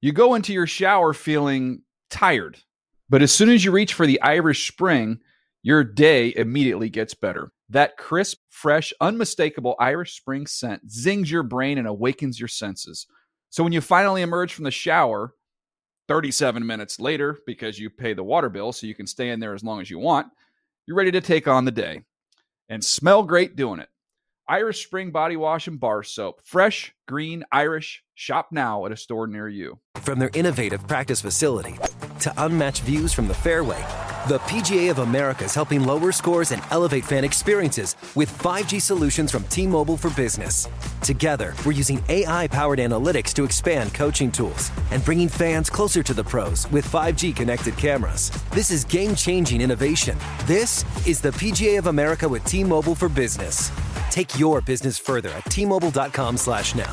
You go into your shower feeling tired, but as soon as you reach for the Irish Spring, your day immediately gets better. That crisp, fresh, unmistakable Irish Spring scent zings your brain and awakens your senses. So when you finally emerge from the shower 37 minutes later, because you pay the water bill so you can stay in there as long as you want, you're ready to take on the day and smell great doing it. Irish Spring Body Wash and Bar Soap. Fresh, green, Irish. Shop now at a store near you. From their innovative practice facility to unmatched views from the fairway, the PGA of America is helping lower scores and elevate fan experiences with 5G solutions from T-Mobile for Business. Together, we're using AI-powered analytics to expand coaching tools and bringing fans closer to the pros with 5G connected cameras. This is game-changing innovation. This is the PGA of America with T-Mobile for Business. Take your business further at T-Mobile.com/now.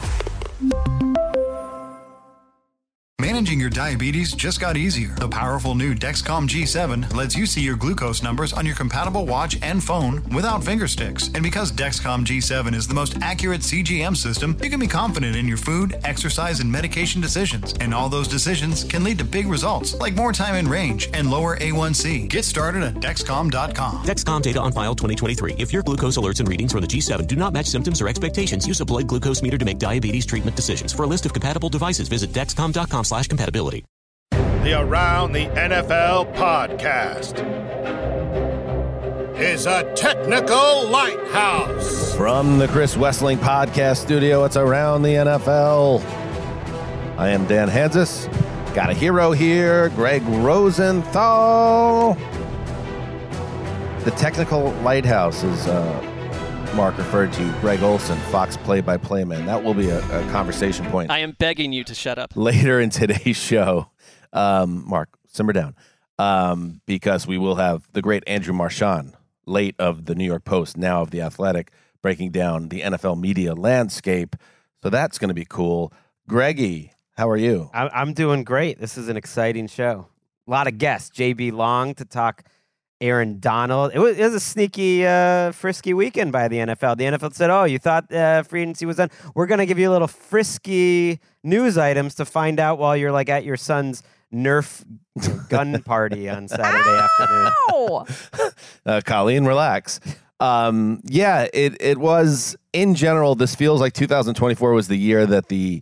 Managing your diabetes just got easier. The powerful new Dexcom G7 lets you see your glucose numbers on your compatible watch and phone without finger sticks. And because Dexcom G7 is the most accurate CGM system, you can be confident in your food, exercise, and medication decisions. And all those decisions can lead to big results, like more time in range and lower A1C. Get started at Dexcom.com. Dexcom data on file 2023. If your glucose alerts and readings from the G7 do not match symptoms or expectations, use a blood glucose meter to make diabetes treatment decisions. For a list of compatible devices, visit Dexcom.com/compatibility. The Around the NFL podcast is a technical lighthouse. From the Chris Wessling podcast studio, it's Around the NFL. I am Dan Hanzus. Got a hero here, Greg Rosenthal. The technical lighthouse is Mark referred to Greg Olson, Fox play-by-play man. That will be a conversation point. I am begging you to shut up. Later in today's show, Mark, simmer down, because we will have the great Andrew Marchand, late of the New York Post, now of The Athletic, breaking down the NFL media landscape. So that's going to be cool. Greggy, how are you? I'm doing great. This is an exciting show. A lot of guests. JB Long to talk Aaron Donald. It was a sneaky, frisky weekend by the NFL. The NFL said, oh, you thought free agency was done? We're going to give you a little frisky news items to find out while you're like at your son's Nerf gun party on Saturday afternoon. Colleen, relax. Yeah, it was, in general, this feels like 2024 was the year that the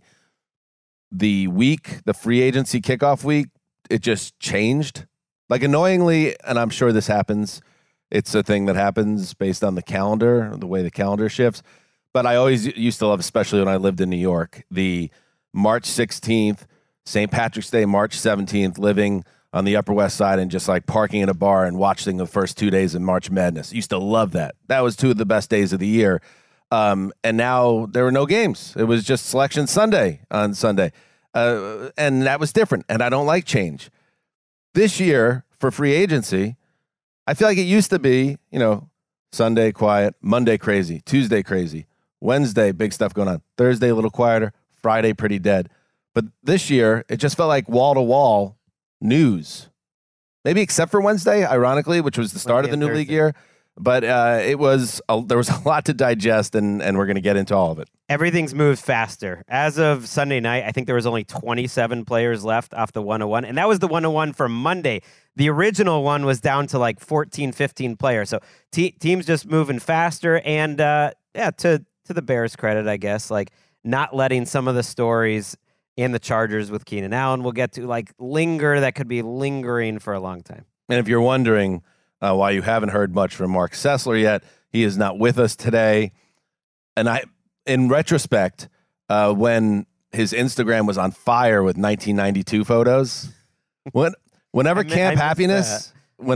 free agency kickoff week, it just changed. Like, annoyingly, and I'm sure this happens, it's a thing that happens based on the calendar, the way the calendar shifts. But I always used to love, especially when I lived in New York, the March 16th, St. Patrick's Day, March 17th, living on the Upper West Side and just like parking in a bar and watching the first 2 days of March Madness. Used to love that. That was two of the best days of the year. And now there were no games. It was just Selection Sunday on Sunday. And that was different. And I don't like change. This year, for free agency, I feel like it used to be, Sunday quiet, Monday crazy, Tuesday crazy, Wednesday big stuff going on, Thursday a little quieter, Friday pretty dead. But this year, it just felt like wall-to-wall news. Maybe except for Wednesday, ironically, which was the start of the new league year. But there was a lot to digest, and we're going to get into all of it. Everything's moved faster. As of Sunday night, I think there was only 27 players left off the 101, and that was the 101 from Monday. The original one was down to like 14, 15 players. So teams just moving faster, and to the Bears' credit, I guess, like not letting some of the stories in the Chargers with Keenan Allen we'll get to like linger that could be lingering for a long time. And if you're wondering why you haven't heard much from Mark Sessler yet, he is not with us today. And in retrospect, when his Instagram was on fire with 1992 photos, whenever Camp Happiness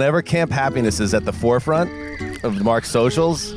is at the forefront of Mark's socials,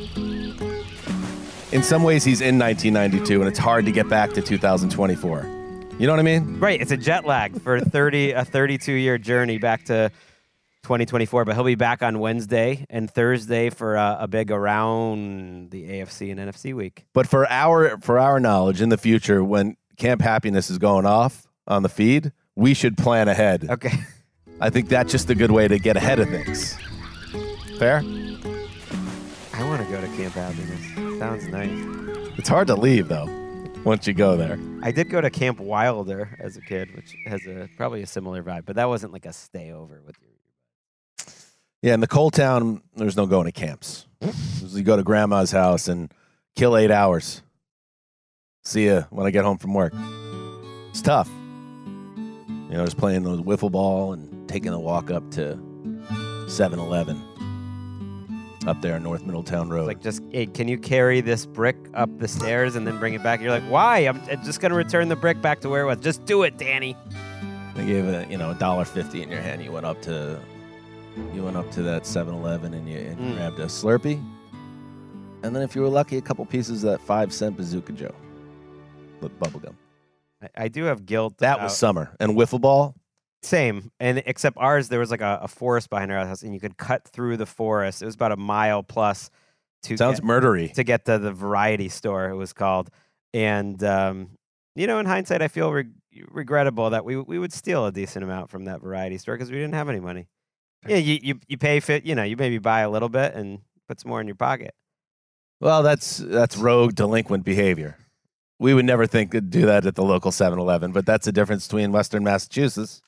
in some ways he's in 1992, and it's hard to get back to 2024. You know what I mean? Right. It's a jet lag for a 32-year journey back to 2024, but he'll be back on Wednesday and Thursday for a big around the AFC and NFC week. But for our knowledge, in the future, when Camp Happiness is going off on the feed, we should plan ahead. Okay. I think that's just a good way to get ahead of things. Fair? I want to go to Camp Happiness. Sounds nice. It's hard to leave, though. once you go there. I did go to Camp Wilder as a kid, which has probably a similar vibe, but that wasn't like a stay over with you. Yeah, in the Coal Town, there's no going to camps. You go to grandma's house and kill 8 hours. See ya when I get home from work. It's tough. You know, just playing those wiffle ball and taking a walk up to 7-Eleven up there on North Middletown Road. Like, just, hey, can you carry this brick up the stairs and then bring it back? You're like, why? I'm just going to return the brick back to where it was. Just do it, Danny. They gave it, $1.50 in your hand. You went up to that 7-Eleven and you grabbed a Slurpee. And then if you were lucky, a couple pieces of that 5-cent Bazooka Joe with bubblegum. I do have guilt. That was summer. And wiffle ball? Same. And except ours, there was like a forest behind our house, and you could cut through the forest. It was about a mile plus Sounds murdery. To get to the variety store, it was called. And, in hindsight, I feel regrettable that we would steal a decent amount from that variety store because we didn't have any money. Yeah, you pay fit, you maybe buy a little bit and put some more in your pocket. Well, that's rogue delinquent behavior. We would never think to do that at the local 7-Eleven, but that's the difference between Western Massachusetts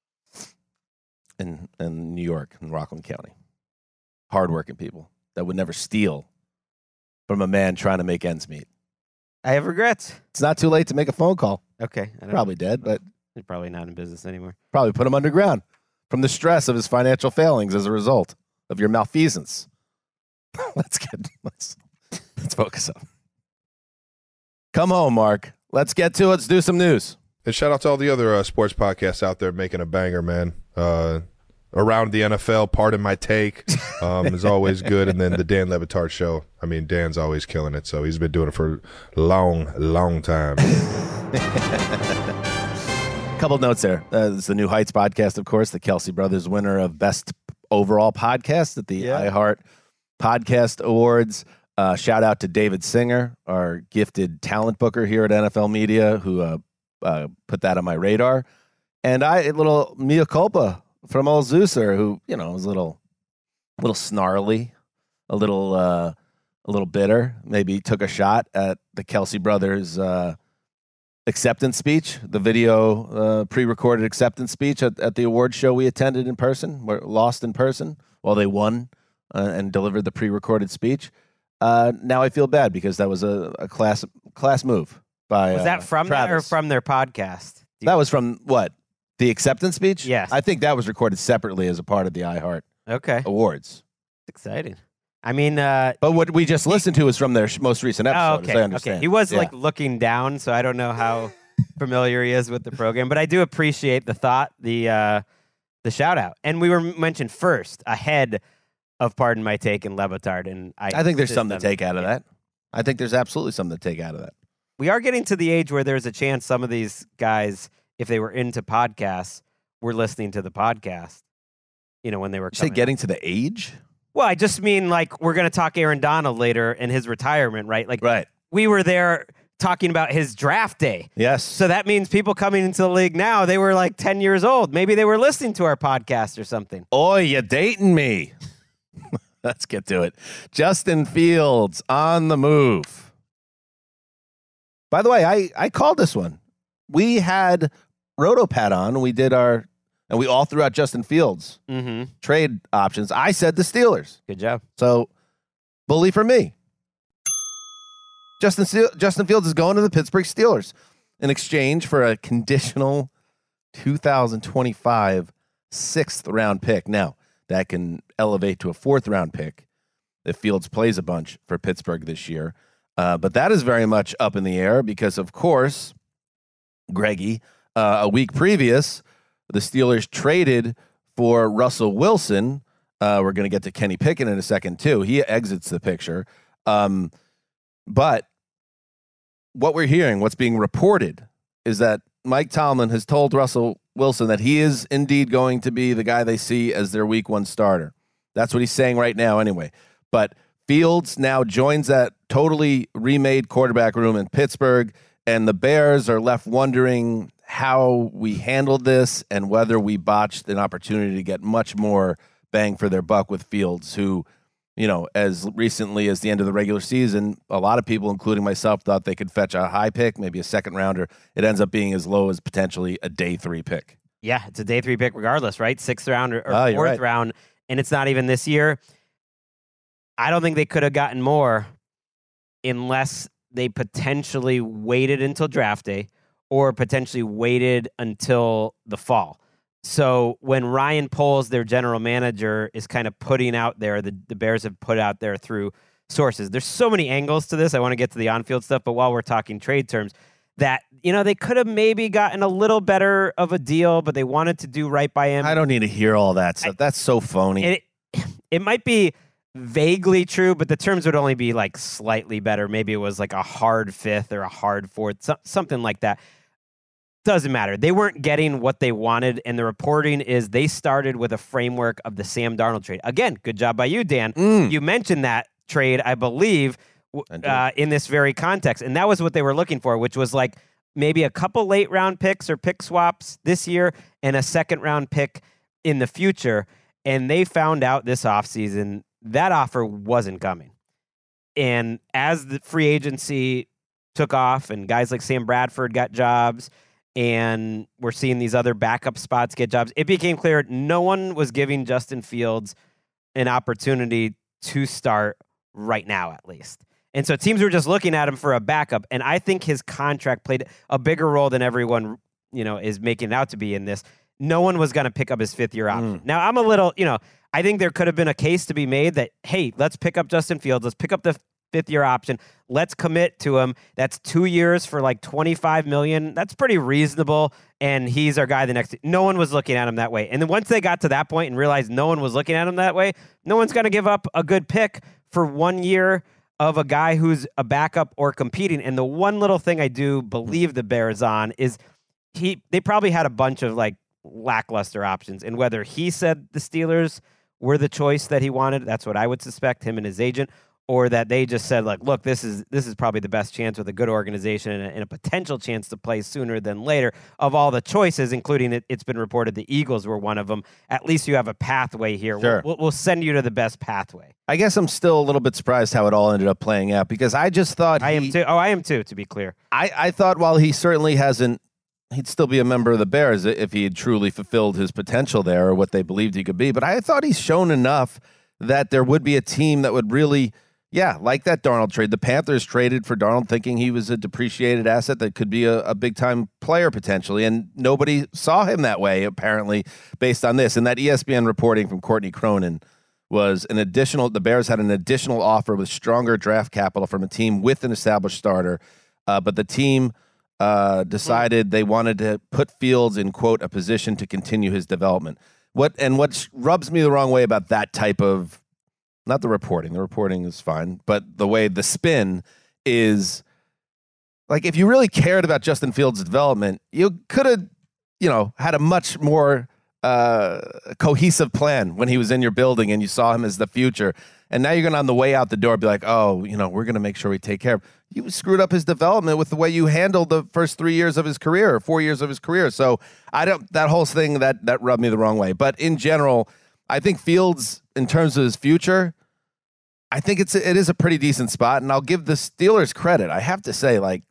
and New York and Rockland County. Hardworking people that would never steal from a man trying to make ends meet. I have regrets. It's not too late to make a phone call. Okay. Probably dead, but he's probably not in business anymore. Probably put him underground from the stress of his financial failings as a result of your malfeasance. Let's focus up. Come home, Mark. Let's get to it. Let's do some news. And shout out to all the other sports podcasts out there making a banger, man. Around the NFL, Pardon My Take is always good. And then the Dan Le Batard Show. I mean, Dan's always killing it. So he's been doing it for a long, long time. Couple notes there. It's the New Heights podcast, of course, the Kelsey Brothers winner of Best Overall Podcast at the iHeart Podcast Awards. Shout out to David Singer, our gifted talent booker here at NFL Media, who put that on my radar. And a little mea culpa from old Zeuser, who, was a little snarly, a little bitter. Maybe took a shot at the Kelsey Brothers acceptance speech, the video pre-recorded acceptance speech at the award show we attended in person. We're lost in person while they won and delivered the pre-recorded speech. Now I feel bad because that was a class move by Was that from Travis. that or from their podcast? That was from what? The acceptance speech? Yes. I think that was recorded separately as a part of the iHeart Awards. Exciting. I mean, but what we just listened to is from their most recent episode, as I understand. Okay. He was like looking down, so I don't know how familiar he is with the program, but I do appreciate the thought, the shout out. And we were mentioned first ahead of Pardon My Take and Le Batard, and I think there's something to take out of that. I think there's absolutely something to take out of that. We are getting to the age where there's a chance some of these guys, if they were into podcasts, were listening to the podcast. When they were getting to the age? Well, I just mean like we're going to talk Aaron Donald later in his retirement, right? Like, right. We were there talking about his draft day. Yes. So that means people coming into the league now, they were like 10 years old. Maybe they were listening to our podcast or something. Oh, you're dating me. Let's get to it. Justin Fields on the move. By the way, I called this one. We had RotoPat on. We did and we all threw out Justin Fields trade options. I said the Steelers. Good job. So, bully for me. Justin Fields is going to the Pittsburgh Steelers in exchange for a conditional 2025 6th-round pick. Now, that can elevate to a 4th-round pick if Fields plays a bunch for Pittsburgh this year. But that is very much up in the air because, of course, Greggy, a week previous, the Steelers traded for Russell Wilson. We're going to get to Kenny Pickett in a second, too. He exits the picture. But what we're hearing, what's being reported, is that Mike Tomlin has told Russell Wilson that he is indeed going to be the guy they see as their week 1 starter. That's what he's saying right now anyway. But Fields now joins that totally remade quarterback room in Pittsburgh, and the Bears are left wondering how we handled this and whether we botched an opportunity to get much more bang for their buck with Fields, who as recently as the end of the regular season, a lot of people, including myself, thought they could fetch a high pick, maybe a second rounder. It ends up being as low as potentially a day 3 pick. Yeah, it's a day 3 pick regardless, right? 6th round or 4th right. round, and it's not even this year. I don't think they could have gotten more unless they potentially waited until draft day or potentially waited until the fall. So when Ryan Poles, their general manager, is kind of putting out there, the Bears have put out there through sources. There's so many angles to this. I want to get to the on-field stuff, but while we're talking trade terms, that, they could have maybe gotten a little better of a deal, but they wanted to do right by him. I don't need to hear all that stuff. That's so phony. It might be vaguely true, but the terms would only be like slightly better. Maybe it was like a hard 5th or a hard 4th, something like that. Doesn't matter. They weren't getting what they wanted, and the reporting is they started with a framework of the Sam Darnold trade. Again, good job by you, Dan. You mentioned that trade, I believe, in this very context, and that was what they were looking for, which was like maybe a couple late-round picks or pick swaps this year and a second-round pick in the future, and they found out this offseason that offer wasn't coming. And as the free agency took off and guys like Sam Bradford got jobs, and we're seeing these other backup spots get jobs, it became clear no one was giving Justin Fields an opportunity to start right now, at least. And so teams were just looking at him for a backup, and I think his contract played a bigger role than everyone, is making it out to be in this. No one was going to pick up his 5th-year option. Now, I'm a little, I think there could have been a case to be made that, hey, let's pick up Justin Fields. Let's pick up the 5th-year option. Let's commit to him. That's 2 years for like $25 million. That's pretty reasonable. And he's our guy the next. No one was looking at him that way. And then once they got to that point and realized no one was looking at him that way, no one's going to give up a good pick for 1 year of a guy who's a backup or competing. And the one little thing I do believe the Bears on is they probably had a bunch of like lackluster options. And whether he said the Steelers were the choice that he wanted, that's what I would suspect, him and his agent, or that they just said, like, look, this is probably the best chance with a good organization and a potential chance to play sooner than later. Of all the choices, including it's been reported the Eagles were one of them, at least you have a pathway here. Sure. We'll send you to the best pathway. I guess I'm still a little bit surprised how it all ended up playing out, because I just thought I am too. Oh, I am too, to be clear. I thought while he certainly he'd still be a member of the Bears if he had truly fulfilled his potential there or what they believed he could be. But I thought he's shown enough that there would be a team that would really, like that Darnold trade. The Panthers traded for Darnold thinking he was a depreciated asset that could be a big-time player potentially, and nobody saw him that way, apparently, based on this. And that ESPN reporting from Courtney Cronin was the Bears had an additional offer with stronger draft capital from a team with an established starter, but the team decided they wanted to put Fields in, quote, a position to continue his development. What rubs me the wrong way about that type of, not the reporting is fine, but the way the spin is, like, if you really cared about Justin Fields' development, you could have, had a much more cohesive plan when he was in your building and you saw him as the future. And now you're going to, on the way out the door, be like, oh, we're going to make sure we take care of him. You screwed up his development with the way you handled the first 3 years of his career or 4 years of his career. So that whole thing that rubbed me the wrong way. But in general, I think Fields, in terms of his future, I think it is a pretty decent spot. And I'll give the Steelers credit. I have to say, like,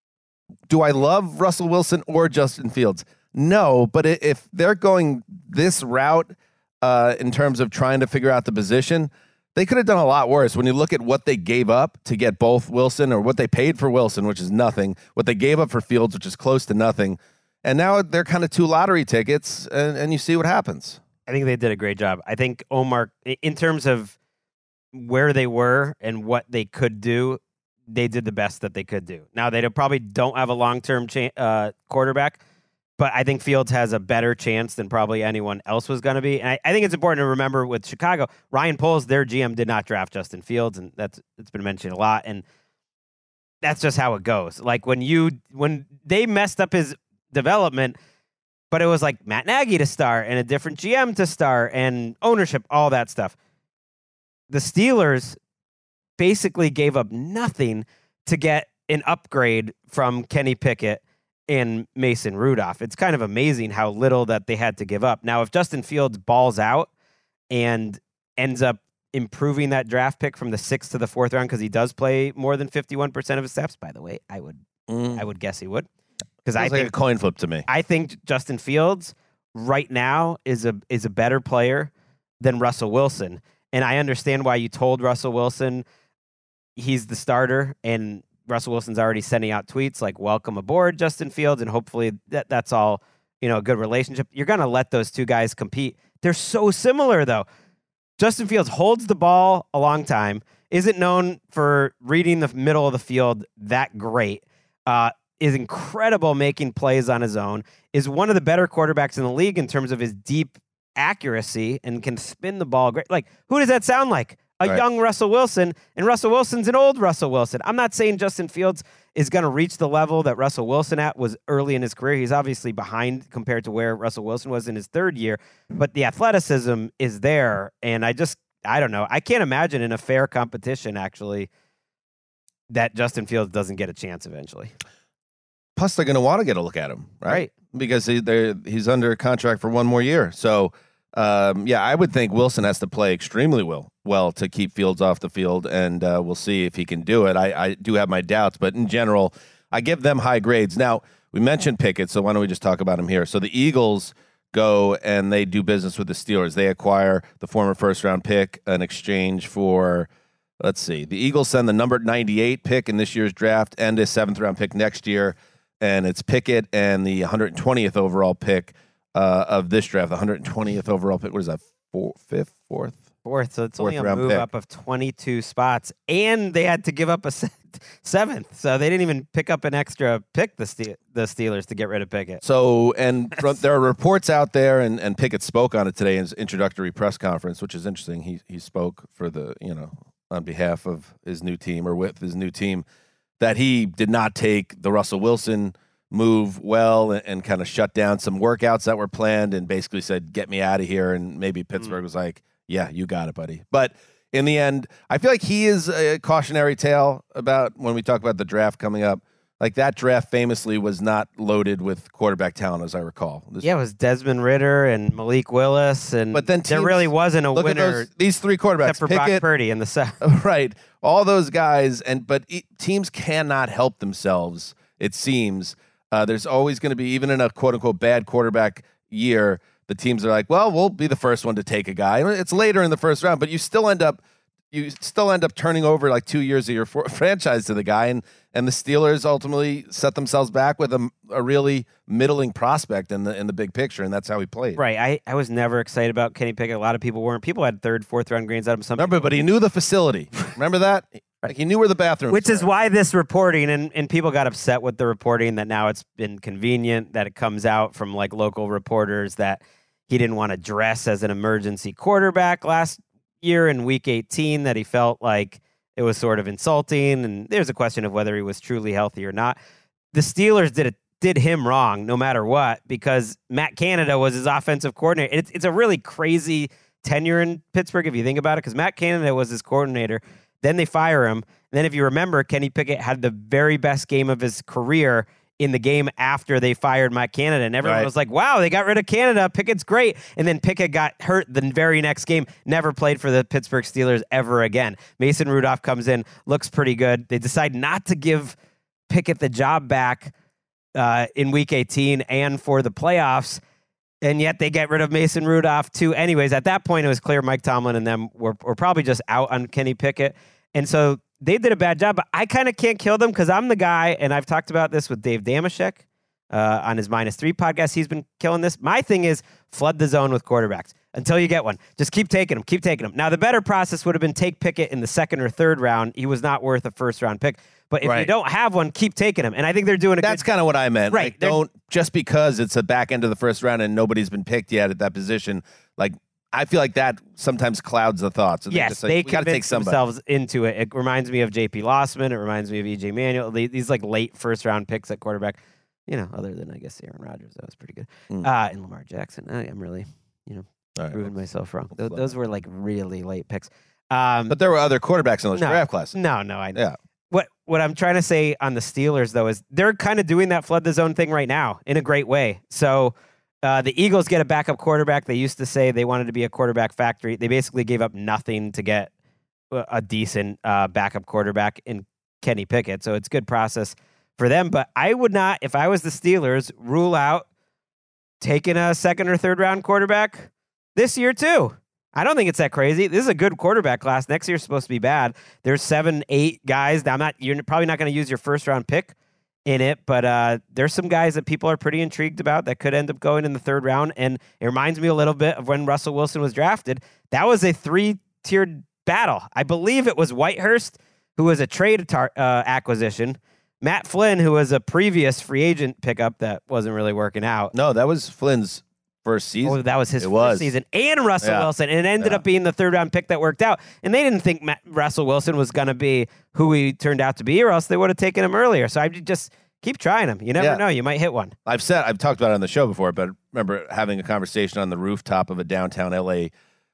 do I love Russell Wilson or Justin Fields? No, but if they're going this route in terms of trying to figure out the position, they could have done a lot worse. When you look at what they gave up to get both Wilson, or what they paid for Wilson, which is nothing, what they gave up for Fields, which is close to nothing, and now they're kind of 2 lottery tickets, and you see what happens. I think they did a great job. I think Omar, in terms of where they were and what they could do, they did the best that they could do. Now, they probably don't have a long-term quarterback, but I think Fields has a better chance than probably anyone else was going to be. And I think it's important to remember with Chicago, Ryan Poles, their GM, did not draft Justin Fields, and it's been mentioned a lot. And that's just how it goes. Like when they messed up his development, but it was like Matt Nagy to start and a different GM to start and ownership, all that stuff. The Steelers basically gave up nothing to get an upgrade from Kenny Pickett and Mason Rudolph. It's kind of amazing how little that they had to give up. Now, if Justin Fields balls out and ends up improving that draft pick from the 6th to the 4th round because he does play more than 51% of his snaps. By the way, I would guess he would, because I think like a coin flip to me. I think Justin Fields right now is a better player than Russell Wilson, and I understand why you told Russell Wilson he's the starter, and Russell Wilson's already sending out tweets like "Welcome aboard, Justin Fields," and hopefully that's all a good relationship. You're gonna let those two guys compete. They're so similar though. Justin Fields holds the ball a long time, isn't known for reading the middle of the field that great, is incredible making plays on his own, is one of the better quarterbacks in the league in terms of his deep accuracy, and can spin the ball great. Like, who does that sound like? A young Russell Wilson, and Russell Wilson's an old Russell Wilson. I'm not saying Justin Fields is going to reach the level that Russell Wilson was early in his career. He's obviously behind compared to where Russell Wilson was in his 3rd year, but the athleticism is there, and I don't know. I can't imagine in a fair competition, actually, that Justin Fields doesn't get a chance eventually. Plus, they're going to want to get a look at him, right? Because he's under contract for 1 more year. So, I would think Wilson has to play extremely well to keep Fields off the field, and we'll see if he can do it. I do have my doubts, but in general, I give them high grades. Now, we mentioned Pickett, so why don't we just talk about him here? So the Eagles go and they do business with the Steelers. They acquire the former first-round pick in exchange for, let's see, the Eagles send the number 98 pick in this year's draft and a 7th-round pick next year, and it's Pickett and the 120th overall pick of this draft, the 120th overall pick. What is that, fourth? So it's only a move pick up of 22 spots, and they had to give up a 7th, so they didn't even pick up an extra pick, the Steelers, to get rid of Pickett. So, and there are reports out there, and Pickett spoke on it today in his introductory press conference, which is interesting. He spoke for on behalf of his new team, or with his new team, that he did not take the Russell Wilson move well and kind of shut down some workouts that were planned and basically said, get me out of here. And maybe Pittsburgh was like, yeah, you got it, buddy. But in the end, I feel like he is a cautionary tale about when we talk about the draft coming up. Like, that draft famously was not loaded with quarterback talent, as I recall. It was Desmond Ridder and Malik Willis, but then there really wasn't a winner. These 3 quarterbacks, except for Brock Purdy in the South. Right, all those guys, but teams cannot help themselves, it seems. There's always going to be, even in a quote-unquote bad quarterback year, the teams are like, well, we'll be the first one to take a guy. It's later in the first round, but you still end up turning over like 2 years of your franchise to the guy, and the Steelers ultimately set themselves back with a really middling prospect in the big picture, and that's how he played. Right. I was never excited about Kenny Pickett. A lot of people weren't. People had 3rd, 4th round grades out of him. Remember, but he knew the facility. Remember that? Like, he knew where the bathroom was. Which is why this reporting, and people got upset with the reporting that now it's been convenient that it comes out from like local reporters that he didn't want to dress as an emergency quarterback last year in week 18, that he felt like it was sort of insulting. And there's a question of whether he was truly healthy or not. The Steelers did him wrong no matter what, because Matt Canada was his offensive coordinator. It's a really crazy tenure in Pittsburgh if you think about it, because Matt Canada was his coordinator. Then they fire him. And then if you remember, Kenny Pickett had the very best game of his career in the game after they fired Matt Canada. And everyone was like, wow, they got rid of Canada. Pickett's great. And then Pickett got hurt the very next game, never played for the Pittsburgh Steelers ever again. Mason Rudolph comes in, looks pretty good. They decide not to give Pickett the job back in week 18 and for the playoffs. And yet they get rid of Mason Rudolph too. Anyways, at that point, it was clear Mike Tomlin and them were probably just out on Kenny Pickett. And so they did a bad job, but I kind of can't kill them because I'm the guy, and I've talked about this with Dave Damashek on his -3 podcast. He's been killing this. My thing is flood the zone with quarterbacks until you get one. Just keep taking them. Now, the better process would have been take Pickett in the 2nd or 3rd round. He was not worth a 1st-round pick. But if you don't have one, keep taking him. And I think they're doing That's kind of what I meant. Right. Like, don't, just because it's a back end of the 1st round and nobody's been picked yet at that position, like, I feel like that sometimes clouds the thoughts. So yes, they convince themselves into it. It reminds me of J.P. Lossman. It reminds me of E.J. Manuel. These like late 1st-round picks at quarterback. Other than, I guess, Aaron Rodgers. That was pretty good. And Lamar Jackson. I'm really, proving myself wrong. Those were like really late picks. But there were other quarterbacks in those draft classes. No, I know. Yeah. What I'm trying to say on the Steelers, though, is they're kind of doing that flood the zone thing right now in a great way. So The Eagles get a backup quarterback. They used to say they wanted to be a quarterback factory. They basically gave up nothing to get a decent backup quarterback in Kenny Pickett. So it's good process for them. But I would not, if I was the Steelers, rule out taking a second or third round quarterback this year too. I don't think it's that crazy. This is a good quarterback class. Next year's supposed to be bad. There's 7, 8 guys. Now you're probably not going to use your first round pick in it, but there's some guys that people are pretty intrigued about that could end up going in the third round. And it reminds me a little bit of when Russell Wilson was drafted. That was a 3-tiered battle. I believe it was Whitehurst, who was a trade acquisition, Matt Flynn, who was a previous free agent pickup that wasn't really working out. No, that was Flynn's first season. Oh, that was his first season. And Russell Wilson. And it ended up being the third round pick that worked out. And they didn't think Russell Wilson was going to be who he turned out to be, or else they would have taken him earlier. So I just keep trying him. You never know. You might hit one. I've talked about it on the show before, but I remember having a conversation on the rooftop of a downtown LA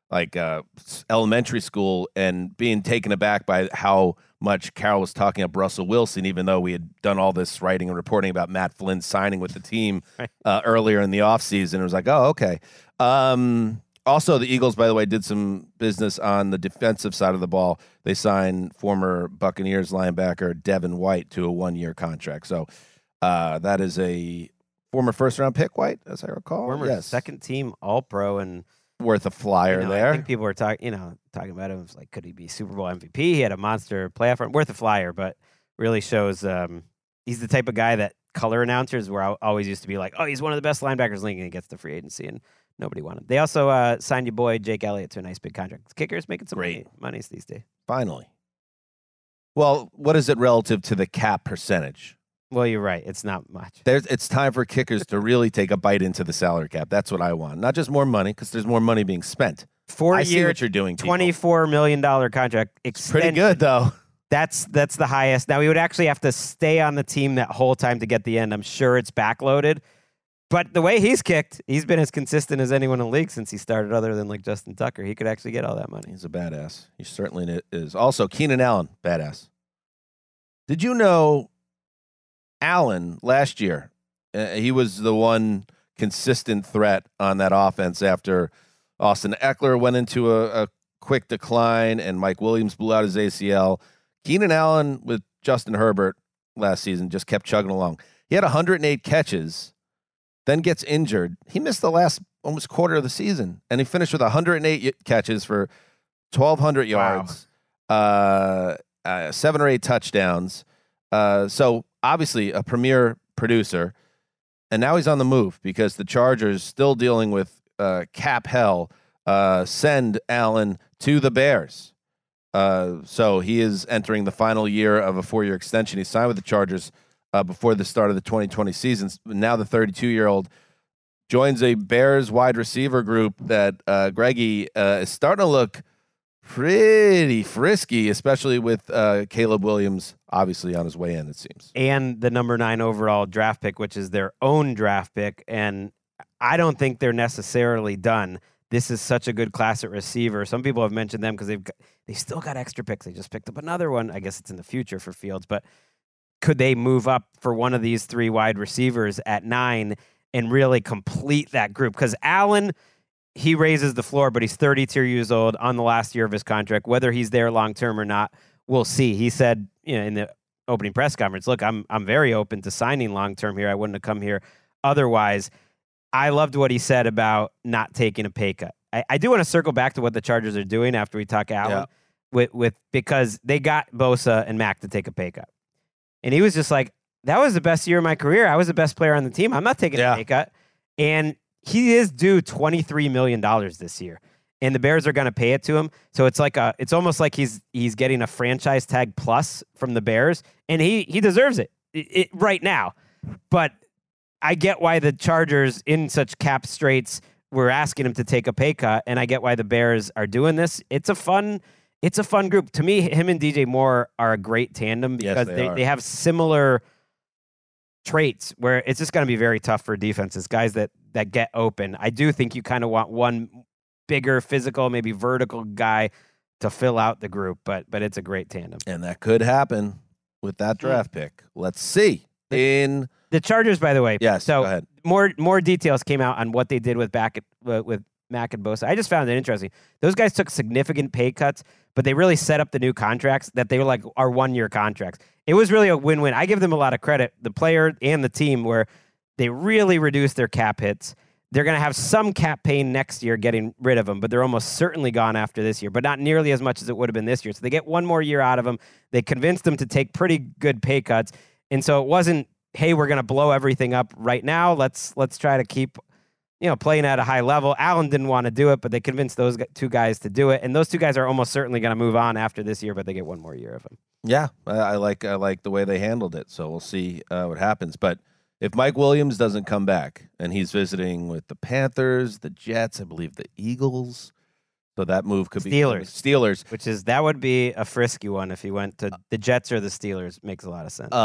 elementary school and being taken aback by how much Carol was talking up Russell Wilson, even though we had done all this writing and reporting about Matt Flynn signing with the team earlier in the offseason. It was like, oh, okay. Also, the Eagles, by the way, did some business on the defensive side of the ball. They signed former Buccaneers linebacker Devin White to a 1-year contract. So that is a former first-round pick, White, as I recall. Former second-team All-Pro and worth a flyer there. I think people were talking about him. It was like, could he be Super Bowl MVP? He had a monster playoff run. Worth a flyer, but really shows he's the type of guy that color announcers were always used to be like, oh, he's one of the best linebackers in the league, and he gets the free agency, and nobody wanted him. They also signed your boy Jake Elliott to a nice big contract. Kickers making some monies these days. Finally. Well, what is it relative to the cap percentage? Well, you're right. It's not much. It's time for kickers to really take a bite into the salary cap. That's what I want. Not just more money, because there's more money being spent. 4 year, I see what you're doing, people. $24 million contract extension. Pretty good, though. That's the highest. Now, we would actually have to stay on the team that whole time to get the end. I'm sure it's backloaded. But the way he's kicked, he's been as consistent as anyone in the league since he started, other than like Justin Tucker. He could actually get all that money. He's a badass. He certainly is. Also, Keenan Allen, badass. Did you know Allen last year, he was the one consistent threat on that offense after Austin Eckler went into a quick decline and Mike Williams blew out his ACL. Keenan Allen with Justin Herbert last season just kept chugging along. He had 108 catches, then gets injured. He missed the last almost quarter of the season, and he finished with 108 catches for 1,200 yards, 7 or 8 touchdowns. So obviously a premier producer, and now he's on the move because the Chargers, still dealing with cap hell, send Allen to the Bears. So he is entering the final year of a 4-year extension. He signed with the Chargers before the start of the 2020 season. Now the 32-year-old joins a Bears wide receiver group that Greggy is starting to look pretty frisky, especially with Caleb Williams obviously on his way in, it seems. And the number 9 overall draft pick, which is their own draft pick. And I don't think they're necessarily done. This is such a good class at receiver. Some people have mentioned them because they've still got extra picks. They just picked up another one. I guess it's in the future for Fields. But could they move up for one of these 3 wide receivers at 9 and really complete that group? Because Allen, he raises the floor, but he's 32 years old on the last year of his contract. Whether he's there long-term or not, we'll see. He said, in the opening press conference, look, I'm very open to signing long-term here. I wouldn't have come here otherwise. I loved what he said about not taking a pay cut. I do want to circle back to what the Chargers are doing after we talk Allen, because they got Bosa and Mack to take a pay cut. And he was just like, that was the best year of my career. I was the best player on the team. I'm not taking a pay cut. And he is due $23 million this year, and the Bears are going to pay it to him. So it's almost like he's getting a franchise tag plus from the Bears, and he deserves it right now. But I get why the Chargers, in such cap straits, were asking him to take a pay cut, and I get why the Bears are doing this. It's a fun group. To me, him and DJ Moore are a great tandem because they have similar traits where it's just going to be very tough for defenses, guys that get open. I do think you kind of want one bigger, physical, maybe vertical guy to fill out the group, but it's a great tandem. And that could happen with that draft pick. Let's see. in The Chargers, by the way. Yes, So go ahead. more details came out on what they did with Mack and Bosa. I just found it interesting. Those guys took significant pay cuts, but they really set up the new contracts that they were like our 1-year contracts. It was really a win-win. I give them a lot of credit, the player and the team, where they really reduced their cap hits. They're going to have some cap pain next year getting rid of them, but they're almost certainly gone after this year, but not nearly as much as it would have been this year. So they get 1 more year out of them. They convinced them to take pretty good pay cuts. And so it wasn't, hey, we're going to blow everything up right now. Let's try to keep, playing at a high level. Allen didn't want to do it, but they convinced those 2 guys to do it. And those 2 guys are almost certainly going to move on after this year, but they get 1 more year of them. Yeah, I like the way they handled it. So we'll see what happens. But if Mike Williams doesn't come back and he's visiting with the Panthers, the Jets, I believe the Eagles, so that move could be Steelers, that would be a frisky one if he went to the Jets or the Steelers. Makes a lot of sense.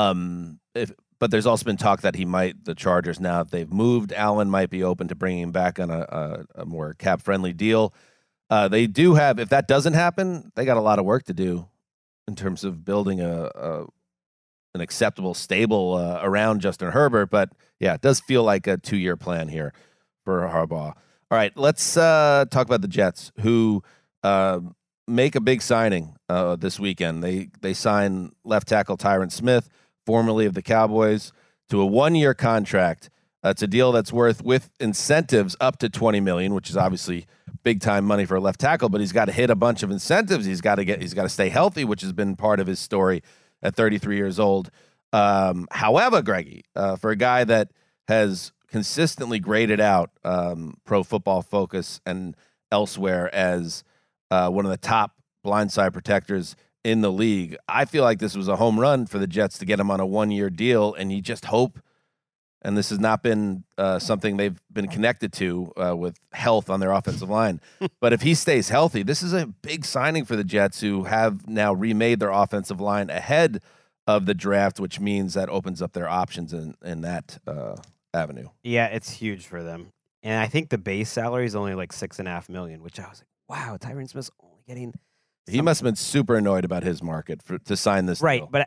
But there's also been talk that the Chargers, now that they've moved, Allen might be open to bringing him back on a more cap-friendly deal. They do have, if that doesn't happen, they got a lot of work to do in terms of building an acceptable stable around Justin Herbert. But, yeah, it does feel like a 2-year plan here for Harbaugh. All right, let's talk about the Jets, who make a big signing this weekend. They sign left tackle Tyron Smith, formerly of the Cowboys, to a 1-year contract. It's a deal that's worth, with incentives, up to $20 million, which is obviously big time money for a left tackle. But he's got to hit a bunch of incentives. He's got to stay healthy, which has been part of his story at 33 years old. However, Greggy, for a guy that has consistently graded out Pro Football Focus and elsewhere as one of the top blindside protectors in the league, I feel like this was a home run for the Jets to get him on a 1-year deal, and you just hope, and this has not been something they've been connected to with health on their offensive line, but if he stays healthy, this is a big signing for the Jets, who have now remade their offensive line ahead of the draft, which means that opens up their options in that avenue. Yeah, it's huge for them. And I think the base salary is only like $6.5 million, which I was like, wow, Tyron Smith's only getting... He must have been super annoyed about his market to sign this right, deal. But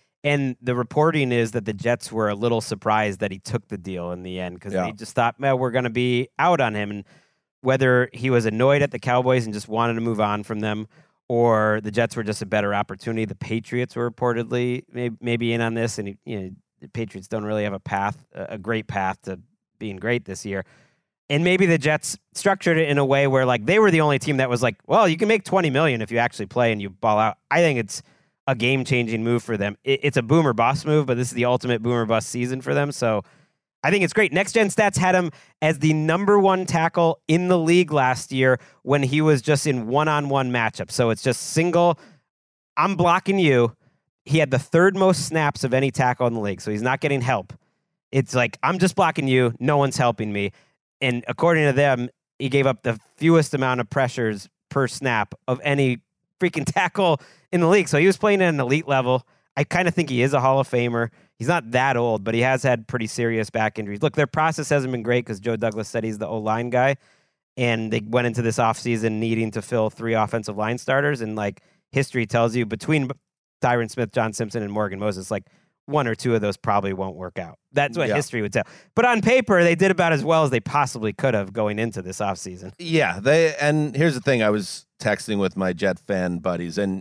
and the reporting is that the Jets were a little surprised that he took the deal in the end, because they just thought, well, we're going to be out on him. And whether he was annoyed at the Cowboys and just wanted to move on from them, or the Jets were just a better opportunity. The Patriots were reportedly maybe in on this, and the Patriots don't really have a great path to being great this year. And maybe the Jets structured it in a way where, like, they were the only team that was like, well, you can make $20 million if you actually play and you ball out. I think it's a game-changing move for them. It's a boomer bust move, but this is the ultimate boomer bust season for them. So I think it's great. Next Gen Stats had him as the #1 tackle in the league last year when he was just in one-on-one matchups. So it's just single, I'm blocking you. He had the 3rd most snaps of any tackle in the league, so he's not getting help. It's like, I'm just blocking you. No one's helping me. And according to them, he gave up the fewest amount of pressures per snap of any freaking tackle in the league. So he was playing at an elite level. I kind of think he is a Hall of Famer. He's not that old, but he has had pretty serious back injuries. Look, their process hasn't been great because Joe Douglas said he's the O-line guy. And they went into this offseason needing to fill 3 offensive line starters. And like history tells you, between Tyron Smith, John Simpson, and Morgan Moses, like 1 or 2 of those probably won't work out. That's what history would tell. But on paper, they did about as well as they possibly could have going into this offseason. Yeah, and here's the thing. I was texting with my Jet fan buddies, and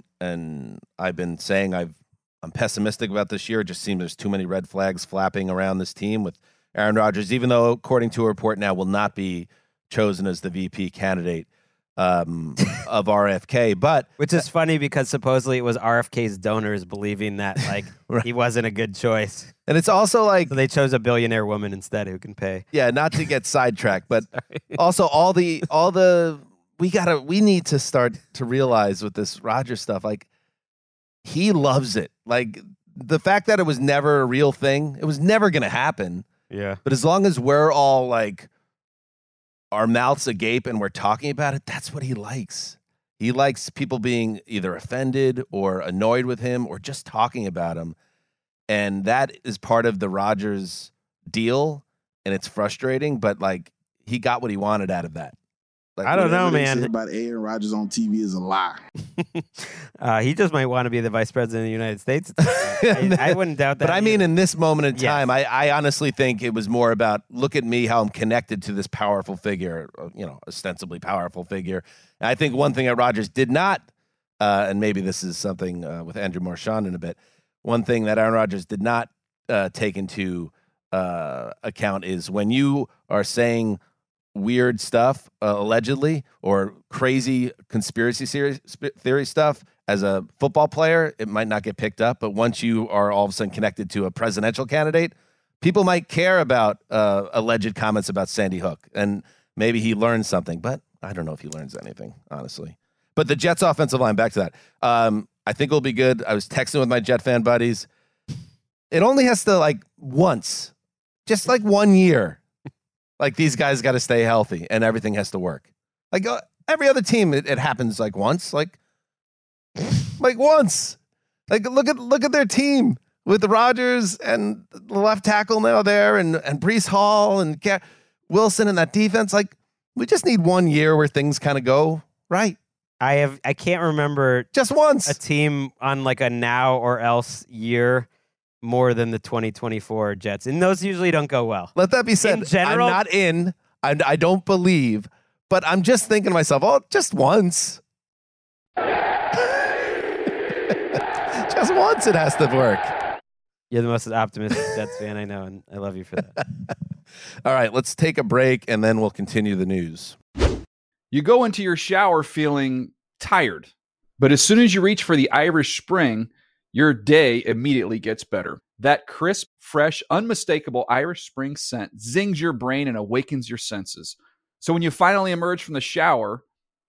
I've been saying I'm pessimistic about this year. It just seems there's too many red flags flapping around this team with Aaron Rodgers, even though, according to a report now, will not be chosen as the VP candidate of RFK. But which is funny because supposedly it was RFK's donors believing that like right. he wasn't a good choice. And it's also like, so they chose a billionaire woman instead who can pay. Yeah, not to get sidetracked, but also all the we need to start to realize with this Rodgers stuff, like, he loves it. Like, the fact that it was never a real thing, it was never going to happen. Yeah. But as long as we're all like our mouths agape and we're talking about it, that's what he likes. He likes people being either offended or annoyed with him or just talking about him. And that is part of the Rodgers deal. And it's frustrating, but like, he got what he wanted out of that. Like, I don't know, Whatever they man. say about Aaron Rodgers on TV is a lie. He just might want to be the vice president of the United States. I wouldn't doubt that. But I mean, in this moment in Yes. time, I honestly think it was more about, look at me, how I'm connected to this powerful figure, ostensibly powerful figure. And I think one thing that Rodgers did not, and maybe this is something with Andrew Marchand in a bit, one thing that Aaron Rodgers did not take into account is when you are saying weird stuff, allegedly, or crazy conspiracy theory stuff as a football player, it might not get picked up. But once you are all of a sudden connected to a presidential candidate, people might care about alleged comments about Sandy Hook. And maybe he learns something, but I don't know if he learns anything, honestly. But the Jets offensive line, back to that. I think it'll be good. I was texting with my Jet fan buddies. It only has to, once, just 1 year. These guys got to stay healthy and everything has to work. Every other team, it happens once. Once. Look at their team with Rodgers and the left tackle now there and Breece Hall and Wilson and that defense. We just need 1 year where things kind of go right. I can't remember just once a team on a now or else year more than the 2024 Jets. And those usually don't go well. Let that be said. In general, I'm not in. I don't believe. But I'm just thinking to myself, just once. Just once it has to work. You're the most optimistic Jets fan I know, and I love you for that. All right, let's take a break, and then we'll continue the news. You go into your shower feeling tired, but as soon as you reach for the Irish Spring, your day immediately gets better. That crisp, fresh, unmistakable Irish Spring scent zings your brain and awakens your senses. So when you finally emerge from the shower,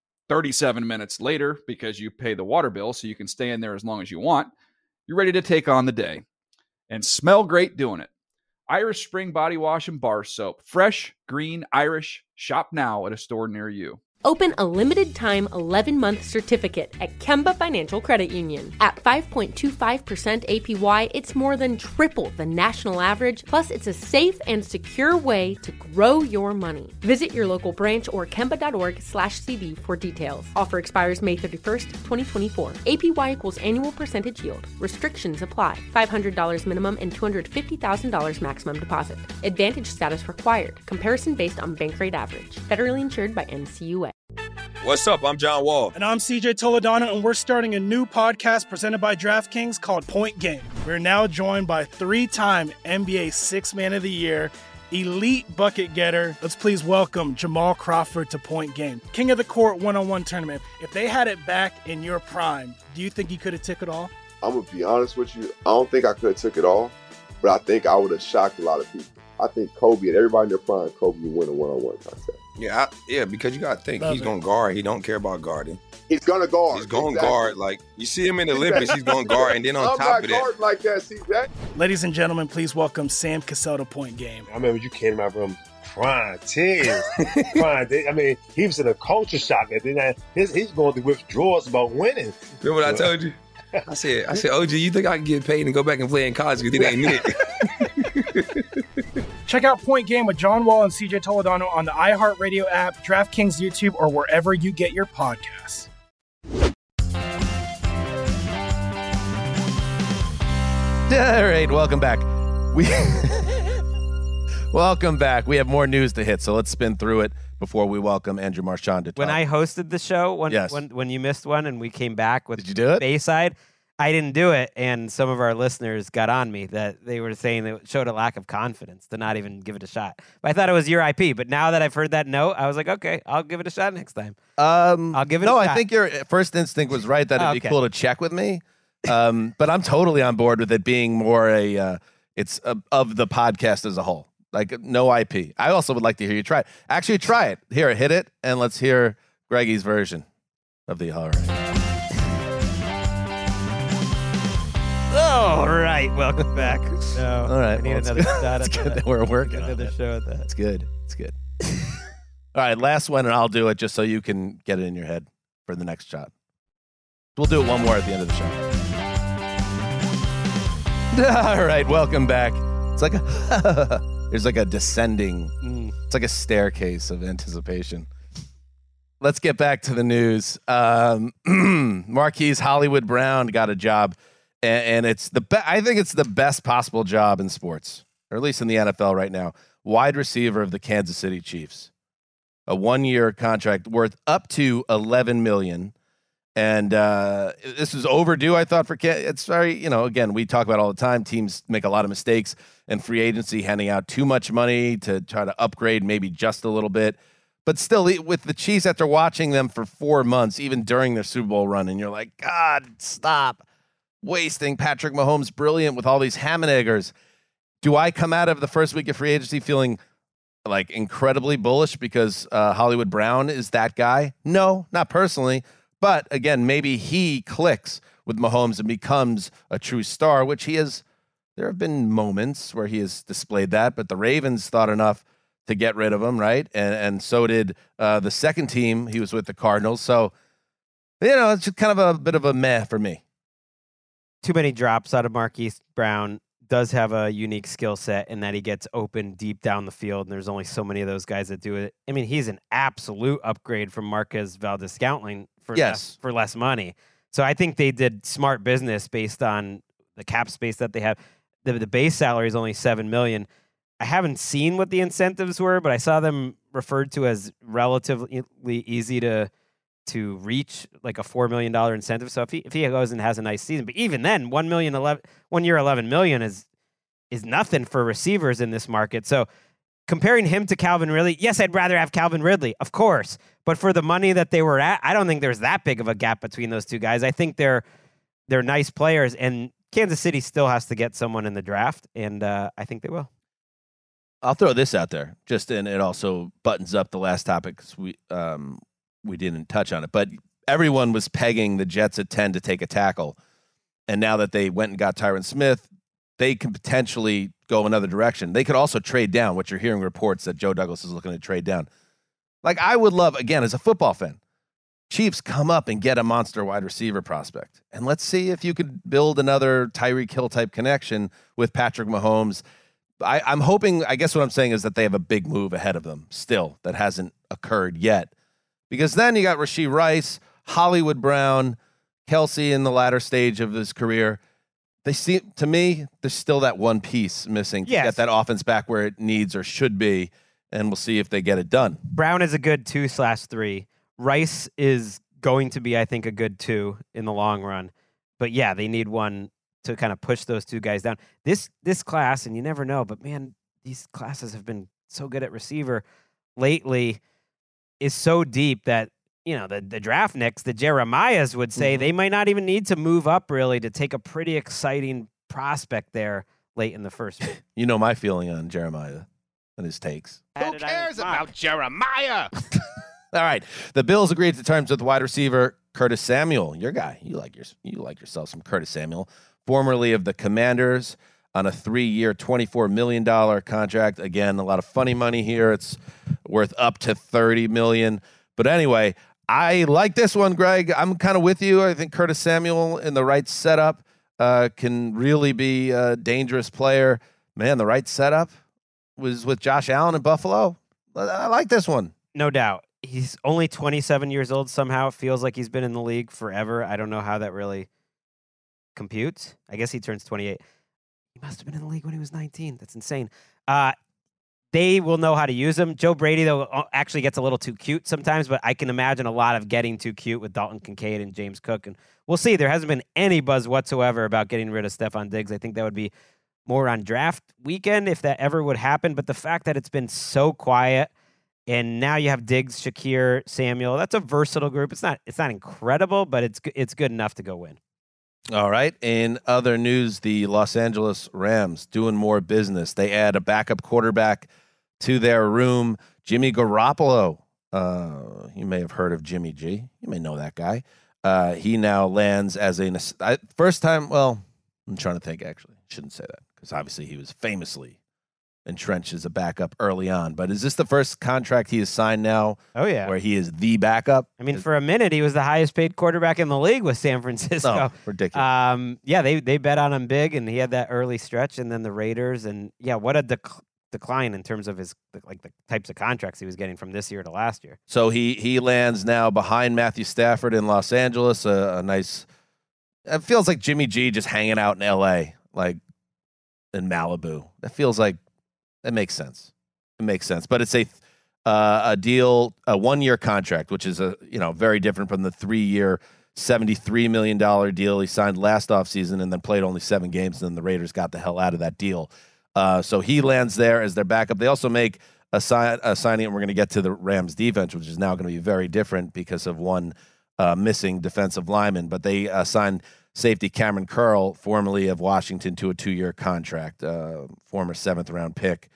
37 minutes later, because you pay the water bill so you can stay in there as long as you want, you're ready to take on the day. And smell great doing it. Irish Spring Body Wash and Bar Soap. Fresh, green, Irish. Shop now at a store near you. Open a limited-time 11-month certificate at Kemba Financial Credit Union. At 5.25% APY, it's more than triple the national average, plus it's a safe and secure way to grow your money. Visit your local branch or kemba.org/CD for details. Offer expires May 31st, 2024. APY equals annual percentage yield. Restrictions apply. $500 minimum and $250,000 maximum deposit. Advantage status required. Comparison based on bank rate average. Federally insured by NCUA. What's up? I'm John Wall. And I'm CJ Toledano, and we're starting a new podcast presented by DraftKings called Point Game. We're now joined by three-time NBA Sixth Man of the Year, elite bucket getter. Let's please welcome Jamal Crawford to Point Game. King of the Court one-on-one tournament. If they had it back in your prime, do you think you could have took it all? I'm going to be honest with you. I don't think I could have took it all, but I think I would have shocked a lot of people. I think Kobe and everybody in their prime, Kobe would win a one-on-one contest. Yeah, because you got to think, he's going to guard. He don't care about guarding. He's going to guard. He's going to guard. You see him in the Olympics, he's going to guard. And then on top of that. I'm not guarding like that, see that? Ladies and gentlemen, please welcome Sam Cassell to Point Game. I remember you came out from prime 10. I mean, he was in a culture shock. And then he's going through withdrawals about winning. Remember what I told you? I said, OG, you think I can get paid and go back and play in college because it ain't it? Check out Point Game with John Wall and CJ Toledano on the iHeartRadio app, DraftKings YouTube, or wherever you get your podcasts. All right, welcome back. Welcome back. We have more news to hit, so let's spin through it before we welcome Andrew Marchand to talk. When I hosted the show, Yes. when you missed one and we came back with Did you do it? Bayside, I didn't do it, and some of our listeners got on me that they were saying that it showed a lack of confidence to not even give it a shot. But I thought it was your IP, but now that I've heard that note, I was like, okay, I'll give it a shot next time. I'll give it a shot. No, I think your first instinct was right that it'd be cool to check with me. But I'm totally on board with it being more it's of the podcast as a whole. No IP. I also would like to hear you try it. Actually, try it. Here, hit it, and let's hear Greggy's version of the all right. All right, welcome back. No, all right, I need another shot at that. that. We're working another on show at that. It's good. It's good. All right, last one, and I'll do it just so you can get it in your head for the next shot. We'll do it one more at the end of the show. All right, welcome back. It's like there's like a descending. It's like a staircase of anticipation. let's get back to the news. Marquise Hollywood Brown got a job, and it's I think it's the best possible job in sports, or at least in the NFL right now. Wide receiver of the Kansas City Chiefs, a 1-year contract worth up to $11 million. And this is overdue, I thought, for it's very, again, we talk about all the time. Teams make a lot of mistakes in free agency, handing out too much money to try to upgrade maybe just a little bit. But still, with the Chiefs, after watching them for 4 months, even during their Super Bowl run, and you're like, God, stop wasting Patrick Mahomes, brilliant with all these ham and eggers. Do I come out of the first week of free agency feeling like incredibly bullish because Hollywood Brown is that guy? No, not personally. But again, maybe he clicks with Mahomes and becomes a true star, which he has. There have been moments where he has displayed that, but the Ravens thought enough to get rid of him, right? And so did the second team. He was with the Cardinals. So, it's just kind of a bit of a meh for me. Too many drops out of Marquise Brown. Does have a unique skill set in that he gets open deep down the field, and there's only so many of those guys that do it. I mean, he's an absolute upgrade from Marquez Valdes-Scantling for less money. So I think they did smart business based on the cap space that they have. The base salary is only $7 million. I haven't seen what the incentives were, but I saw them referred to as relatively easy to reach, like a $4 million incentive. So if he goes and has a nice season, but even then, 1 year, $11 million is nothing for receivers in this market. So comparing him to Calvin Ridley, yes, I'd rather have Calvin Ridley, of course. But for the money that they were at, I don't think there's that big of a gap between those two guys. I think they're nice players, and Kansas City still has to get someone in the draft, and I think they will. I'll throw this out there, and it also buttons up the last topic because we didn't touch on it, but everyone was pegging the Jets at 10 to take a tackle. And now that they went and got Tyron Smith, they can potentially go another direction. They could also trade down, which you're hearing reports that Joe Douglas is looking to trade down. Like, I would love, again, as a football fan, Chiefs come up and get a monster wide receiver prospect. And let's see if you could build another Tyreek Hill type connection with Patrick Mahomes. I'm hoping, I guess what I'm saying is that they have a big move ahead of them still that hasn't occurred yet. Because then you got Rashee Rice, Hollywood Brown, Kelsey in the latter stage of his career. They seem, to me, there's still that one piece missing to get that offense back where it needs or should be, and we'll see if they get it done. Brown is a good 2/3. Rice is going to be, I think, a good 2 in the long run. But yeah, they need one to kind of push those two guys down. This class, and you never know, but man, these classes have been so good at receiver lately, is so deep that, the draft nicks, the Jeremiahs would say they might not even need to move up really to take a pretty exciting prospect there late in the first week. You know my feeling on Jeremiah and his takes. Who cares about Jeremiah? All right. The Bills agreed to terms with wide receiver Curtis Samuel, your guy. You like yourself some Curtis Samuel, formerly of the Commanders, on a 3-year, $24 million contract. Again, a lot of funny money here. It's worth up to $30 million. But anyway, I like this one, Greg. I'm kind of with you. I think Curtis Samuel in the right setup can really be a dangerous player. Man, the right setup was with Josh Allen in Buffalo. I like this one. No doubt. He's only 27 years old. Somehow it feels like he's been in the league forever. I don't know how that really computes. I guess he turns 28. He must have been in the league when he was 19. That's insane. They will know how to use him. Joe Brady, though, actually gets a little too cute sometimes, but I can imagine a lot of getting too cute with Dalton Kincaid and James Cook. And we'll see. There hasn't been any buzz whatsoever about getting rid of Stephon Diggs. I think that would be more on draft weekend if that ever would happen. But the fact that it's been so quiet, and now you have Diggs, Shakir, Samuel, that's a versatile group. It's not incredible, but it's good enough to go win. All right. In other news, the Los Angeles Rams doing more business. They add a backup quarterback to their room, Jimmy Garoppolo. You may have heard of Jimmy G. You may know that guy. He now lands as a first time. Well, I'm trying to think, actually. Shouldn't say that because obviously he was famously entrenched as a backup early on. But is this the first contract he has signed now? Oh, yeah. Where he is the backup? I mean, for a minute, he was the highest paid quarterback in the league with San Francisco. Oh, ridiculous. Yeah, they bet on him big, and he had that early stretch, and then the Raiders. And, yeah, what a decline in terms of his the types of contracts he was getting from this year to last year. So he lands now behind Matthew Stafford in Los Angeles. A nice. It feels like Jimmy G just hanging out in L.A. like in Malibu. That feels like that makes sense. It makes sense, but it's a deal, a 1-year contract, which is very different from the 3-year, $73 million deal he signed last offseason and then played only 7 games, and then the Raiders got the hell out of that deal. So he lands there as their backup. They also make a signing, and we're going to get to the Rams defense, which is now going to be very different because of one missing defensive lineman. But they signed safety Cameron Curl, formerly of Washington, to a 2-year contract, former 7th-round pick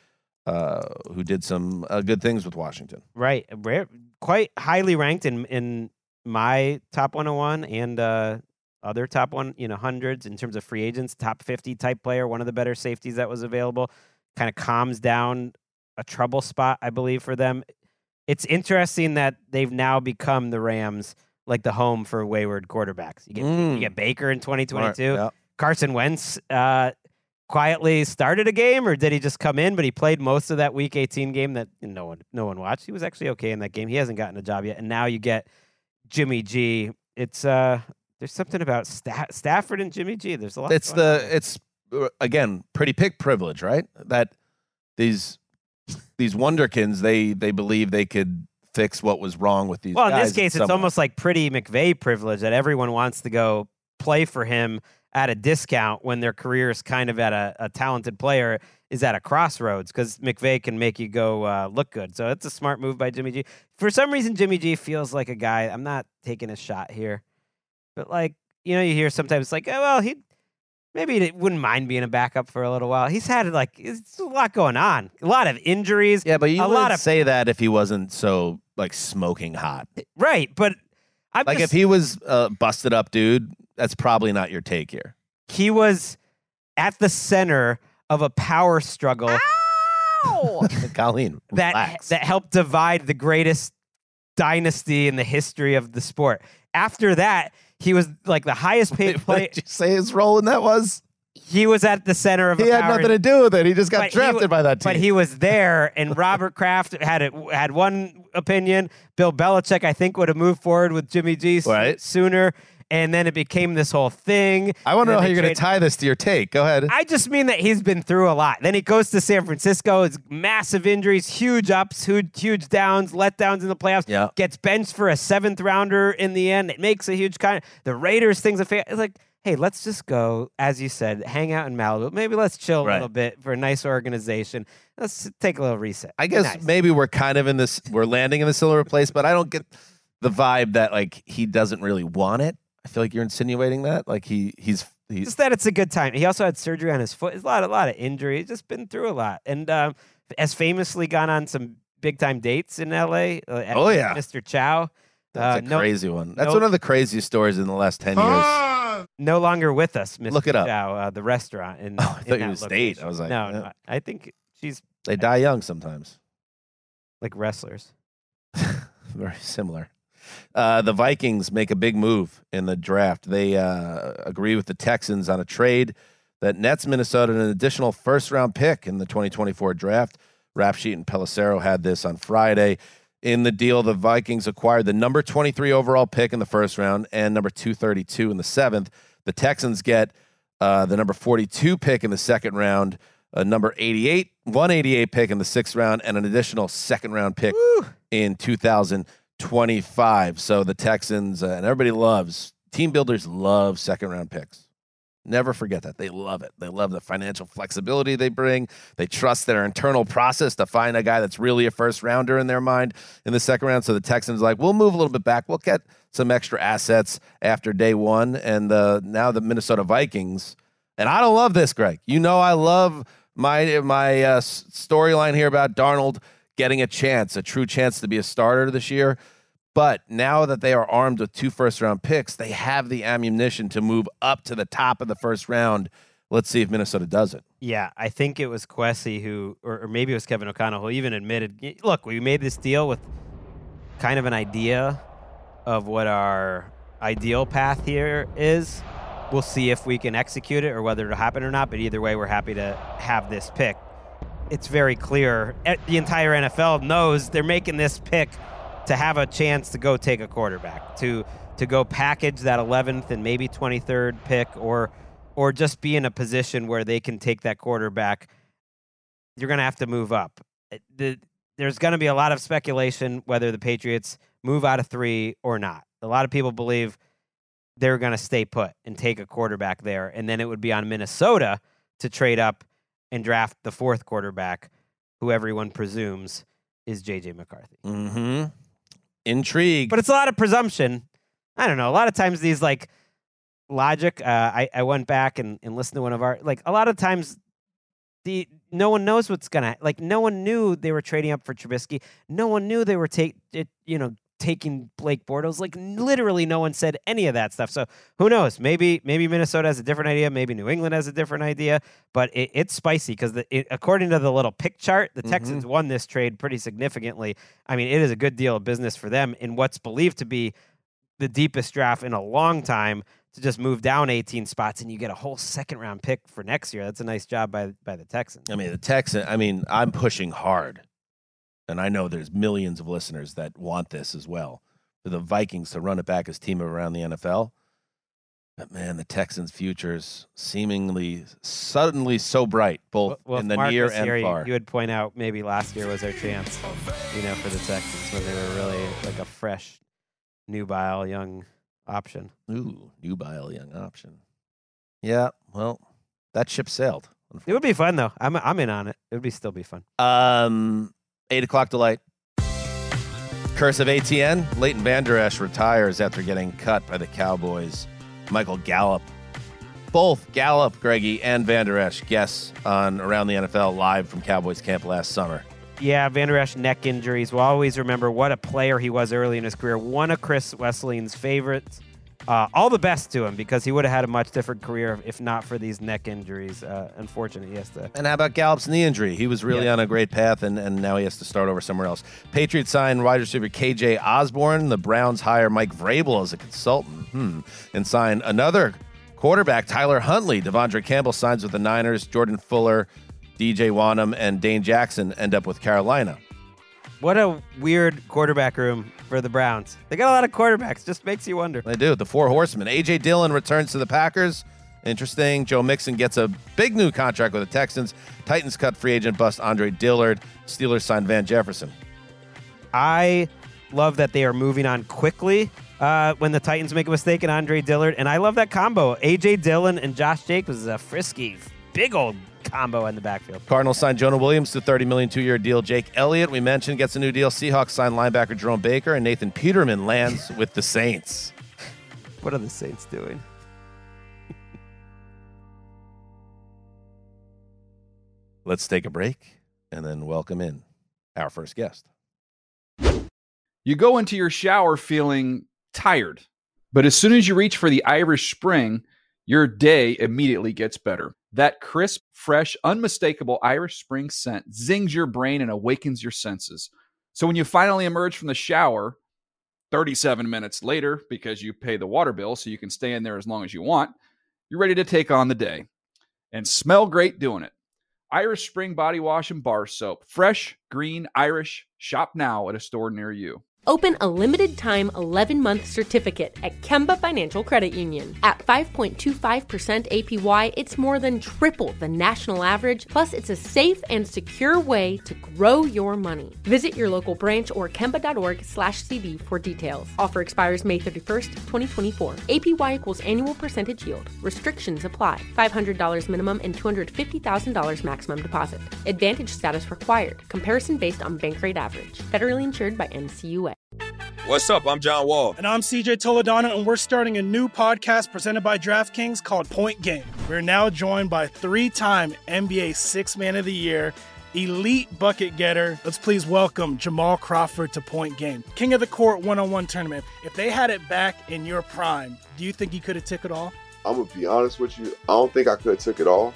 who did some good things with Washington. Right. Quite highly ranked in my top 101 and other top 100s in terms of free agents, top 50 type player, one of the better safeties that was available. Kind of calms down a trouble spot, I believe, for them. It's interesting that they've now become the Rams, like the home for wayward quarterbacks. You get Baker in 2022. Right, yeah. Carson Wentz quietly started a game, or did he just come in? But he played most of that Week 18 game that no one watched. He was actually okay in that game. He hasn't gotten a job yet, and now you get Jimmy G. It's there's something about Stafford and Jimmy G. There's a lot. It's again pretty pick privilege, right? That these wonderkins they believe they could fix what was wrong with these guys. Well, in this case, it's almost like Pretty McVay privilege that everyone wants to go play for him at a discount when their career is kind of at a talented player is at a crossroads, because McVay can make you go look good. So it's a smart move by Jimmy G. For some reason, Jimmy G feels like a guy, I'm not taking a shot here, but you hear sometimes like, oh, well, he wouldn't mind being a backup for a little while. He's had it's a lot going on, a lot of injuries. Yeah, but you wouldn't say that if he wasn't so smoking hot. Right, but if he was busted up, dude, that's probably not your take here. He was at the center of a power struggle. Ow! Colleen, that helped divide the greatest dynasty in the history of the sport. After that, he was like the highest paid player. What did you say his role in that was? He was at the center of He had nothing to do with it. He just got drafted by that team. But he was there, and Robert Kraft had one opinion. Bill Belichick, I think, would have moved forward with Jimmy G sooner, and then it became this whole thing. I want to know how you're going to tie this to your take. Go ahead. I just mean that he's been through a lot. Then he goes to San Francisco. It's massive injuries, huge ups, huge downs, letdowns in the playoffs. Yeah. Gets benched for a 7th rounder in the end. It makes a huge the Raiders things. It's like, hey, let's just go, as you said, hang out in Malibu. Maybe let's chill a little bit for a nice organization. Let's take a little reset. I guess maybe we're kind of we're landing in the silver place, but I don't get the vibe that he doesn't really want it. I feel like you're insinuating that he's just that it's a good time. He also had surgery on his foot. There's a lot of injury. He's just been through a lot, and has famously gone on some big time dates in L.A. Oh yeah, Mr. Chow. That's a crazy one. That's one of the craziest stories in the last 10 years. No longer with us, Mr. Look it up. Chow, the restaurant. I thought you were state. I was like, no, I think they die young sometimes, like wrestlers. Very similar. The Vikings make a big move in the draft. They agree with the Texans on a trade that nets Minnesota an additional 1st-round pick in the 2024 draft. Rap Sheet and Pelissero had this on Friday. In the deal, the Vikings acquired the number 23 overall pick in the 1st round and number 232 in the 7th. The Texans get the number 42 pick in the 2nd round, a number 188 pick in the 6th round, and an additional 2nd-round pick in 2025. So the Texans, and everybody team builders love 2nd-round picks. Never forget that. They love it. They love the financial flexibility they bring. They trust their internal process to find a guy that's really a 1st-rounder in their mind in the 2nd round. So the Texans we'll move a little bit back. We'll get some extra assets after day 1. And now the Minnesota Vikings, and I don't love this, Greg. I love my storyline here about Darnold getting a true chance to be a starter this year. But now that they are armed with 2 1st-round picks, they have the ammunition to move up to the top of the 1st round. Let's see if Minnesota does it. Yeah, I think it was Kwesi or maybe it was Kevin O'Connell who even admitted, look, we made this deal with kind of an idea of what our ideal path here is. We'll see if we can execute it or whether it'll happen or not. But either way, we're happy to have this pick. it's very clear. The entire NFL knows they're making this pick to have a chance to go take a quarterback, to go package that 11th and maybe 23rd pick, or just be in a position where they can take that quarterback. You're going to have to move up. There's going to be a lot of speculation whether the Patriots move out of 3 or not. A lot of people believe they're going to stay put and take a quarterback there, and then it would be on Minnesota to trade up and draft the 4th quarterback, who everyone presumes is J.J. McCarthy. Mm-hmm. Intrigue. But it's a lot of presumption. I don't know. A lot of times these, like, logic, I went back and listened to one of our, like, a lot of times no one knows what's going to, like, no one knew they were trading up for Trubisky. No one knew they were taking Blake Bortles. Like, literally no one said any of that stuff. So who knows? Maybe Minnesota has a different idea. Maybe New England has a different idea. But it's spicy because according to the little pick chart, the Texans won this trade pretty significantly. I mean, it is a good deal of business for them in what's believed to be the deepest draft in a long time, to just move down 18 spots and you get a whole 2nd-round pick for next year. That's a nice job by the Texans. I'm pushing hard. And I know there's millions of listeners that want this as well, for the Vikings to run it back as team around the NFL. But, man, the Texans' futures seemingly suddenly so bright, both in the near and far. You would point out maybe last year was their chance, for the Texans, when they were really like a fresh, nubile, young option. Ooh, nubile, young option. Yeah, well, that ship sailed. It would be fun, though. I'm in on it. It would still be fun. 8 o'clock delight. Curse of ATN. Leighton Vander Esch retires after getting cut by the Cowboys. Michael Gallup. Both Gallup, Greggy, and Vander Esch guests on Around the NFL live from Cowboys camp last summer. Yeah, Vander Esch neck injuries. We'll always remember what a player he was early in his career. One of Chris Wesseling's favorites. All the best to him, because he would have had a much different career if not for these neck injuries. Unfortunately, he has to. And how about Gallup's knee injury? He was really on a great path, and now he has to start over somewhere else. Patriots sign wide receiver KJ Osborne. The Browns hire Mike Vrabel as a consultant, and sign another quarterback, Tyler Huntley. Devondre Campbell signs with the Niners. Jordan Fuller, DJ Wanham, and Dane Jackson end up with Carolina. What a weird quarterback room for the Browns. They got a lot of quarterbacks. Just makes you wonder. They do. The 4 horsemen. A.J. Dillon returns to the Packers. Interesting. Joe Mixon gets a big new contract with the Texans. Titans cut free agent bust Andre Dillard. Steelers sign Van Jefferson. I love that they are moving on quickly when the Titans make a mistake in Andre Dillard. And I love that combo. A.J. Dillon and Josh Jacobs is a frisky, big old combo in the backfield. Cardinals signed Jonah Williams to a $30 million 2-year deal. Jake Elliott, we mentioned, gets a new deal. Seahawks signed linebacker Jerome Baker, and Nathan Peterman lands with the Saints. What are the Saints doing? Let's take a break and then welcome in our first guest. You go into your shower feeling tired, but as soon as you reach for the Irish Spring, your day immediately gets better. That crisp, fresh, unmistakable Irish Spring scent zings your brain and awakens your senses. So when you finally emerge from the shower 37 minutes later, because you pay the water bill so you can stay in there as long as you want, you're ready to take on the day and smell great doing it. Irish Spring Body Wash and Bar Soap. Fresh, green, Irish. Shop now at a store near you. Open a limited-time 11-month certificate at Kemba Financial Credit Union. At 5.25% APY, it's more than triple the national average, plus it's a safe and secure way to grow your money. Visit your local branch or kemba.org/CD for details. Offer expires May 31st, 2024. APY equals annual percentage yield. Restrictions apply. $500 minimum and $250,000 maximum deposit. Advantage status required. Comparison based on bank rate average. Federally insured by NCUA. What's up? I'm John Wall. And I'm CJ Toledano, and we're starting a new podcast presented by DraftKings called Point Game. We're now joined by 3-time NBA Sixth Man of the Year, elite bucket getter. Let's please welcome Jamal Crawford to Point Game. King of the Court one-on-one tournament. If they had it back in your prime, do you think you could have took it all? I'm going to be honest with you. I don't think I could have took it all,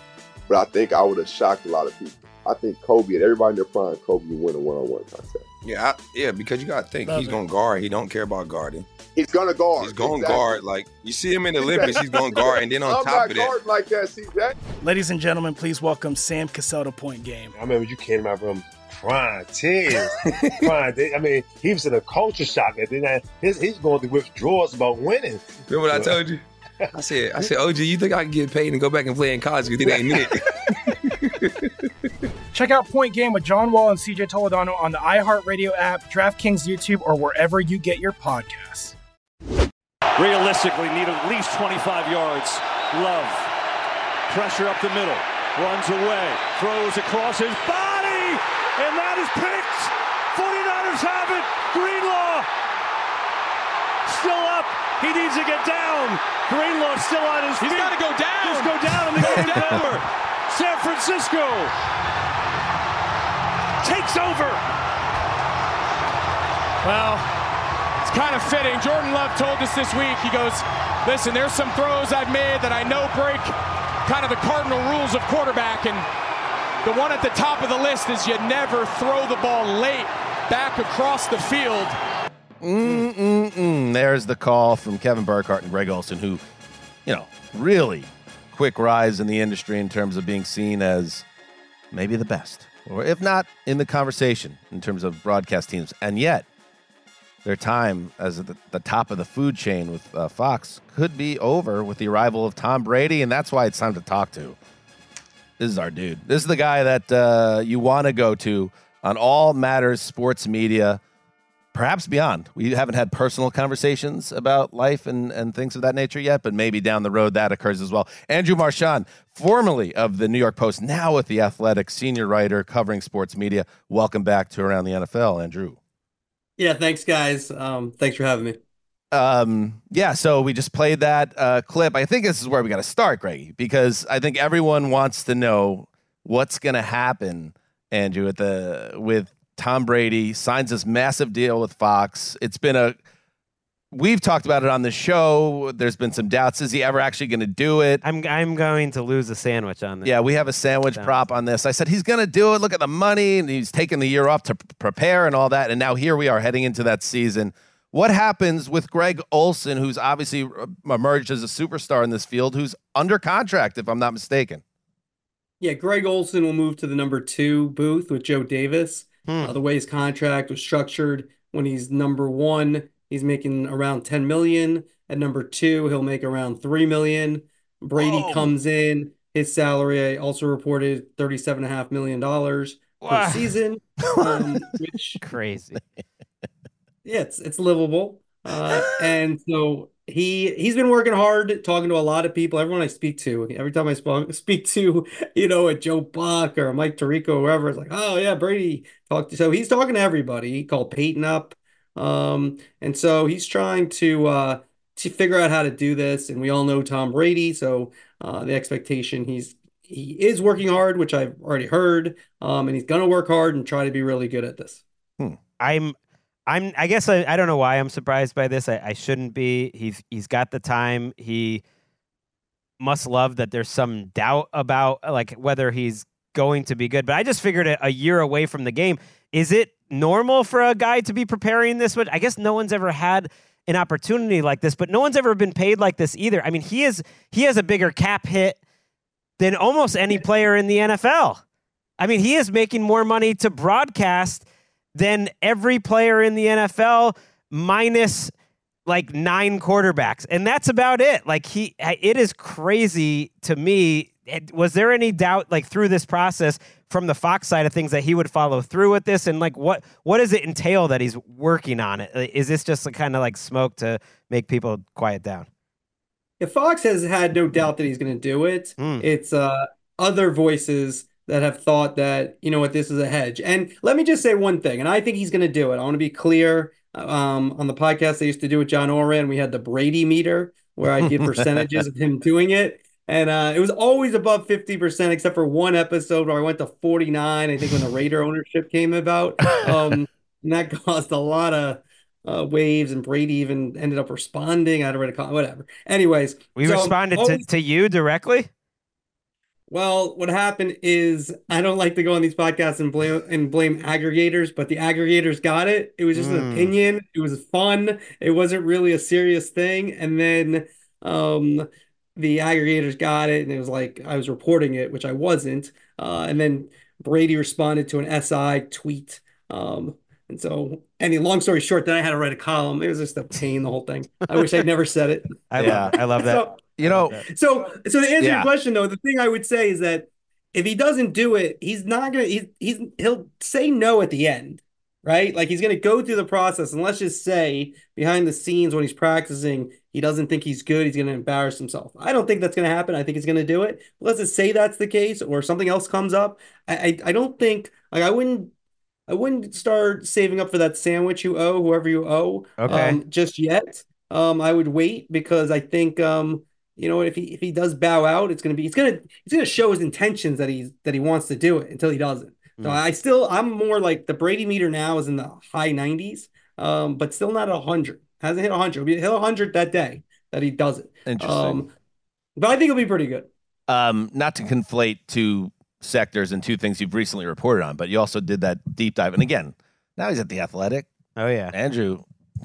but I think I would have shocked a lot of people. I think Kobe and everybody in their prime, Kobe would win a one-on-one contest. Yeah, because you got to think he's going to guard. He don't care about guarding. He's going to guard. He's going to guard. Like, you see him in the Olympics, he's going to guard. And then on top of that. Like that, CJ. Ladies and gentlemen, please welcome Sam Cassell to Point Game. I remember you came out from crying, tears, crying. I mean, he was in a culture shock. And then he's going through withdrawals about winning. Remember what I told you? I said, OG, you think I can get paid and go back and play in college? You think they ain't it? Check out Point Game with John Wall and CJ Toledano on the iHeartRadio app, DraftKings YouTube, or wherever you get your podcasts. Realistically, need at least 25 yards. Love. Pressure up the middle. Runs away. Throws across his body. And that is picked. 49ers have it. Greenlaw. Still up. He needs to get down. Greenlaw still on his feet. He's got to go down. Just go down and the game's over. San Francisco takes over. Well, it's kind of fitting. Jordan Love told us this week, he goes, listen, there's some throws I've made that I know break kind of the cardinal rules of quarterback, and the one at the top of the list is you never throw the ball late back across the field. There's the call from Kevin Burkhardt and Greg Olsen, who, really quick rise in the industry in terms of being seen as maybe the best, or if not in the conversation in terms of broadcast teams. And yet their time as at the top of the food chain with Fox could be over with the arrival of Tom Brady, and that's why it's time to talk to. This is our dude. This is the guy that you want to go to on all matters sports media, perhaps beyond. We haven't had personal conversations about life and things of that nature yet, but maybe down the road that occurs as well. Andrew Marchand, formerly of the New York Post, now with The Athletic, senior writer covering sports media. Welcome back to Around the NFL, Andrew. Yeah, thanks, guys. Thanks for having me. So we just played that clip. I think this is where we got to start, Greggy, because I think everyone wants to know what's going to happen, Andrew, with Tom Brady signs this massive deal with Fox. We've talked about it on the show. There's been some doubts. Is he ever actually going to do it? I'm going to lose a sandwich on this. Yeah, we have a sandwich prop on this. I said he's going to do it. Look at the money, and he's taking the year off to prepare and all that. And now here we are heading into that season. What happens with Greg Olsen, who's obviously emerged as a superstar in this field, who's under contract, if I'm not mistaken? Yeah, Greg Olsen will move to the number 2 booth with Joe Davis. The way his contract was structured, when he's number 1, he's making around $10 million. At number 2, he'll make around $3 million. Brady comes in. His salary, I also reported $37.5 million per season, which crazy. Yeah, it's livable. And so he's been working hard, talking to a lot of people. Everyone I speak to, every time I speak to, a Joe Buck or Mike Tirico, or whoever, it's like, oh yeah, Brady talked to. So he's talking to everybody. He called Peyton up, and so he's trying to figure out how to do this. And we all know Tom Brady, so the expectation he is working hard, which I've already heard, and he's gonna work hard and try to be really good at this. I guess I don't know why I'm surprised by this. I shouldn't be. He's got the time. He must love that there's some doubt about like whether he's going to be good. But I just figured a year away from the game. Is it normal for a guy to be preparing this much? I guess no one's ever had an opportunity like this, but no one's ever been paid like this either. I mean, he has a bigger cap hit than almost any player in the NFL. I mean, he is making more money to broadcast than every player in the NFL minus like 9 quarterbacks. And that's about it. Like it is crazy to me. Was there any doubt like through this process from the Fox side of things that he would follow through with this? And like, what does it entail that he's working on it? Is this just kind of like smoke to make people quiet down? If Fox has had no doubt that he's going to do it, it's other voices that have thought that, this is a hedge. And let me just say one thing, and I think he's going to do it. I want to be clear. On the podcast I used to do with John Oran, we had the Brady meter where I give percentages of him doing it. And it was always above 50%, except for one episode where I went to 49, I think when the Raider ownership came about. And that caused a lot of waves, and Brady even ended up responding. I had to write a comment, whatever. Anyways. We responded to you directly? Well, what happened is I don't like to go on these podcasts and blame aggregators, but the aggregators got it. It was just an opinion. It was fun. It wasn't really a serious thing. And then the aggregators got it, and it was like I was reporting it, which I wasn't. And then Brady responded to an SI tweet. And so, long story short, then I had to write a column. It was just a pain, the whole thing. I wish I'd never said it. I love that. So to answer your question, though, the thing I would say is that if he doesn't do it, he's not gonna. He'll say no at the end, right? Like he's gonna go through the process, and let's just say behind the scenes when he's practicing, he doesn't think he's good. He's gonna embarrass himself. I don't think that's gonna happen. I think he's gonna do it. Let's just say that's the case, or something else comes up. I don't think like I wouldn't start saving up for that sandwich you owe whoever you owe. Just yet. I would wait because I think if he does bow out, he's gonna show his intentions that he wants to do it until he doesn't. So I'm more like the Brady meter now is in the high 90s, but still not 100. Hasn't hit 100. He'll hit 100 that day that he does it. Interesting. But I think it'll be pretty good. Not to conflate two sectors and two things you've recently reported on, but you also did that deep dive. And again, now he's at The Athletic. Oh yeah, Andrew,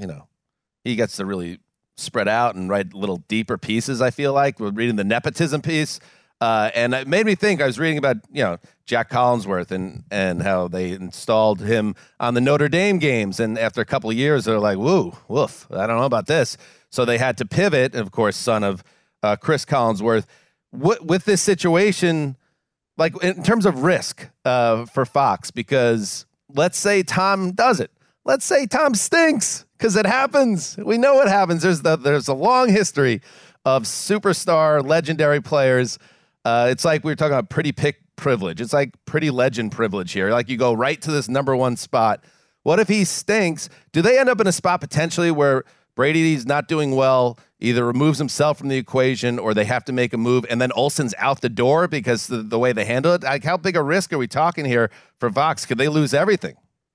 he gets to really spread out and write little deeper pieces. I feel like we're reading the nepotism piece, and it made me think. I was reading about Jack Collinsworth and how they installed him on the Notre Dame games, and after a couple of years, they're like, woof, I don't know about this. So they had to pivot. And of course, son of Chris Collinsworth. With this situation, like in terms of risk for Fox, because let's say Tom does it. Let's say Tom stinks, because it happens. We know what happens. There's a long history of superstar, legendary players. It's like we were talking about pretty pick privilege. It's like pretty legend privilege here. Like you go right to this number one spot. What if he stinks? Do they end up in a spot potentially where Brady's not doing well, either removes himself from the equation or they have to make a move, and then Olsen's out the door because the way they handle it? Like, how big a risk are we talking here for Fox? Could they lose everything?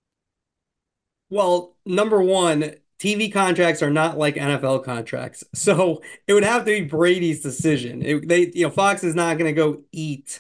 Well, number one, TV contracts are not like NFL contracts. So it would have to be Brady's decision. Fox is not going to go eat,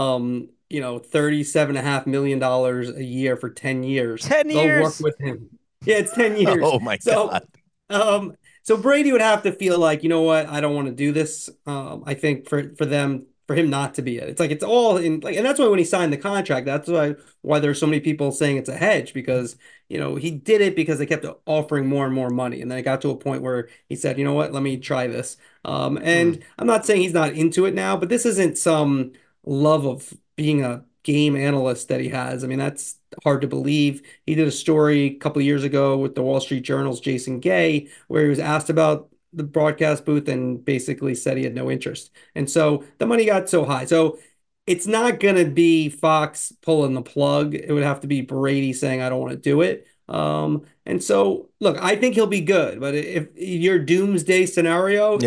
$37.5 million a year for 10 years. 10 years. They'll work with him. Yeah, it's 10 years. Oh my God. So Brady would have to feel like, you know what, I don't want to do this. I think for him not to be it. It's like it's all in and that's why when he signed the contract, that's why there's so many people saying it's a hedge, because he did it because they kept offering more and more money, and then it got to a point where he said, you know what, let me try this. I'm not saying he's not into it now, but this isn't some love of being a game analyst that he has. I mean, that's hard to believe. He did a story a couple of years ago with the Wall Street Journal's Jason Gay, where he was asked about the broadcast booth and basically said he had no interest. And so the money got so high. So it's not going to be Fox pulling the plug. It would have to be Brady saying, I don't want to do it. And so, look, I think he'll be good. But if your doomsday scenario,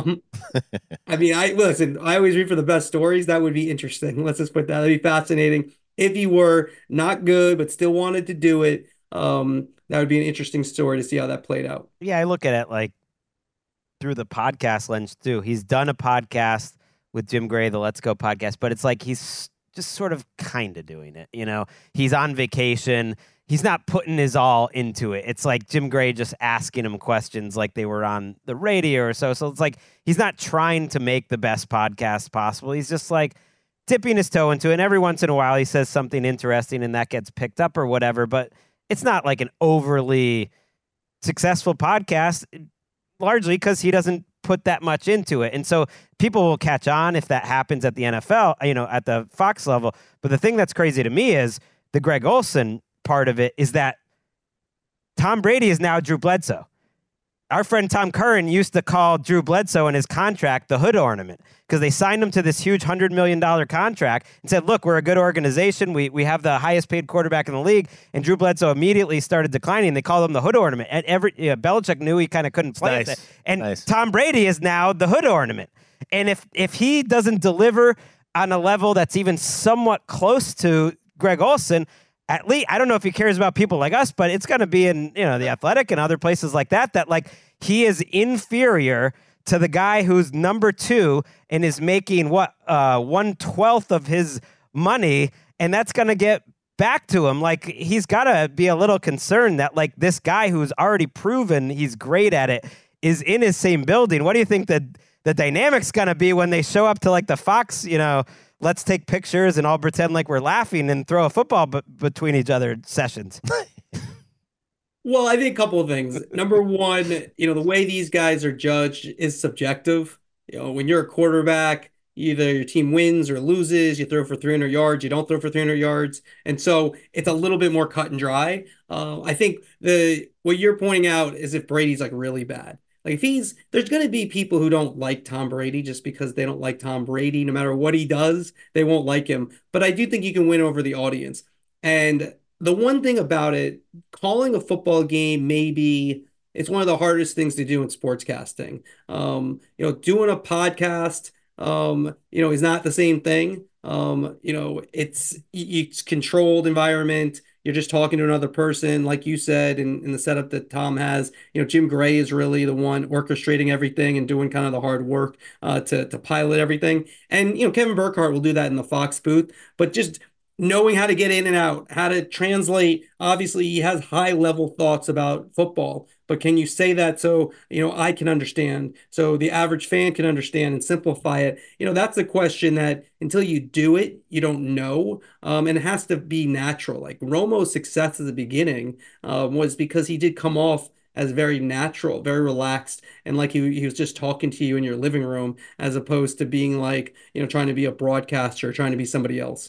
I mean, I always read for the best stories. That would be interesting. Let's just put that. That'd be fascinating. If he were not good, but still wanted to do it, that would be an interesting story to see how that played out. Yeah, I look at it like through the podcast lens too. He's done a podcast with Jim Gray, the Let's Go podcast, but it's like he's just sort of kind of doing it. He's on vacation. He's not putting his all into it. It's like Jim Gray just asking him questions like they were on the radio or so. So it's like he's not trying to make the best podcast possible. He's just like dipping his toe into it. And every once in a while he says something interesting and that gets picked up or whatever. But it's not like an overly successful podcast, largely because he doesn't put that much into it. And so people will catch on if that happens at the NFL, at the Fox level. But the thing that's crazy to me is the Greg Olsen part of it is that Tom Brady is now Drew Bledsoe. Our friend Tom Curran used to call Drew Bledsoe in his contract the hood ornament because they signed him to this huge $100 million contract and said, look, we're a good organization. We have the highest paid quarterback in the league. And Drew Bledsoe immediately started declining. They called him the hood ornament. And Belichick knew he kind of couldn't play with it. And Tom Brady is now the hood ornament. And if he doesn't deliver on a level that's even somewhat close to Greg Olsen, at least, I don't know if he cares about people like us, but it's going to be in, The Athletic and other places like that like he is inferior to the guy who's number 2 and is making 1/12 of his money, and that's going to get back to him. Like, he's got to be a little concerned that, like, this guy who's already proven he's great at it is in his same building. What do you think the dynamic's going to be when they show up to, like, the Fox, let's take pictures and all pretend like we're laughing and throw a football between each other sessions? Well, I think a couple of things. Number one, the way these guys are judged is subjective. When you're a quarterback, either your team wins or loses, you throw for 300 yards, you don't throw for 300 yards. And so it's a little bit more cut and dry. I think what you're pointing out is if Brady's like really bad. Like, there's going to be people who don't like Tom Brady just because they don't like Tom Brady. No matter what he does, they won't like him. But I do think you can win over the audience. And the one thing about it, calling a football game, it's one of the hardest things to do in sportscasting. Doing a podcast, is not the same thing. It's controlled environment. You're just talking to another person, like you said, in the setup that Tom has. Jim Gray is really the one orchestrating everything and doing kind of the hard work to pilot everything. And Kevin Burkhardt will do that in the Fox booth, but just knowing how to get in and out, how to translate. Obviously, he has high-level thoughts about football, but can you say that so, I can understand, so the average fan can understand and simplify it? That's a question that until you do it, you don't know. And it has to be natural. Like, Romo's success at the beginning was because he did come off as very natural, very relaxed, and like he was just talking to you in your living room, as opposed to being like, trying to be a broadcaster, trying to be somebody else.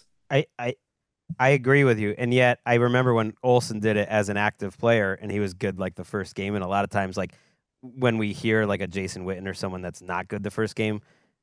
I agree with you. And yet I remember when Olsen did it as an active player and he was good like the first game. And a lot of times, like when we hear like a Jason Witten or someone that's not good the first game,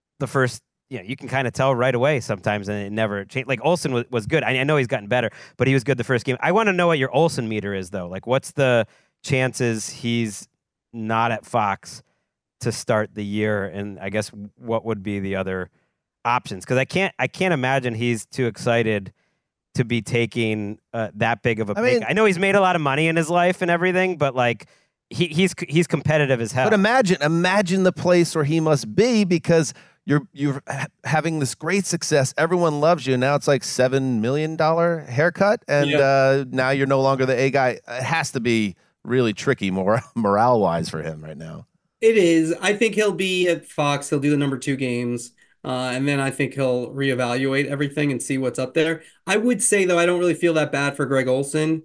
you can kind of tell right away sometimes, and it never changed. Like, Olsen was good. I know he's gotten better, but he was good the first game. I want to know what your Olsen meter is, though. Like, what's the chances he's not at Fox to start the year? And I guess what would be the other options? Because I can't imagine he's too excited to be taking that big of a pay. I know he's made a lot of money in his life and everything, but like he's competitive as hell. But imagine the place where he must be, because you're having this great success. Everyone loves you. Now it's like $7 million haircut, and now you're no longer the A guy. It has to be really tricky morale wise for him right now. It is. I think he'll be at Fox. He'll do the number 2 games. And then I think he'll reevaluate everything and see what's up there. I would say, though, I don't really feel that bad for Greg Olsen.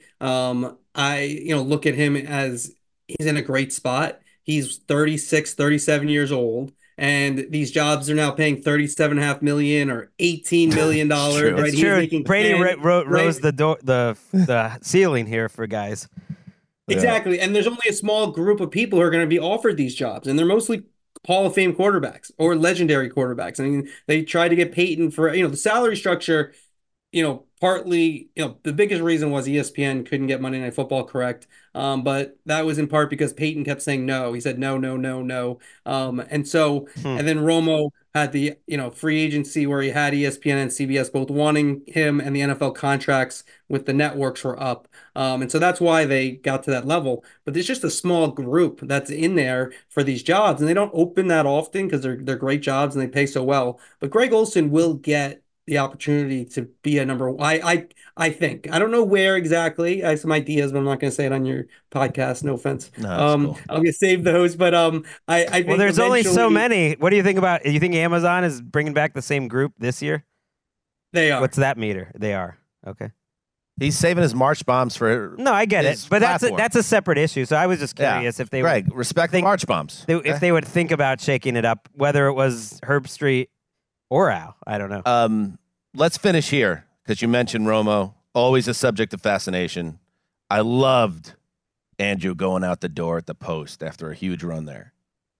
I look at him as he's in a great spot. He's 36, 37 years old, and these jobs are now paying $37.5 million or $18 million. Right? It's true. Brady rose the ceiling here for guys. Exactly. And there's only a small group of people who are going to be offered these jobs, and they're mostly Hall of Fame quarterbacks or legendary quarterbacks. I mean, they tried to get Peyton for, the salary structure, partly, the biggest reason was ESPN couldn't get Monday Night Football correct. But that was in part because Peyton kept saying no. He said no, no, no, no. And so, and then Romo had the, free agency where he had ESPN and CBS both wanting him, and the NFL contracts with the networks were up. And so that's why they got to that level. But there's just a small group that's in there for these jobs, and they don't open that often because they're great jobs and they pay so well. But Greg Olsen will get the opportunity to be a number one. I think. I don't know where exactly. I have some ideas, but I'm not going to say it on your podcast. No offense. No, cool. I'm going to save those. But I think there's only so many. What do you think about? You think Amazon is bringing back the same group this year? They are. What's that meter? They are. Okay. He's saving his March bombs for. No, I get it, but that's a separate issue. So I was just curious if they would respect the March bombs. If they would think about shaking it up, whether it was Herb Street or Al. I don't know. Let's finish here, because you mentioned Romo, always a subject of fascination. I loved Andrew going out the door at the Post after a huge run there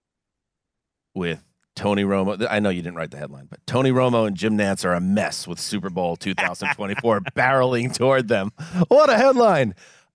with Tony Romo. I know you didn't write the headline, but Tony Romo and Jim Nantz are a mess with Super Bowl 2024 barreling toward them. What a headline.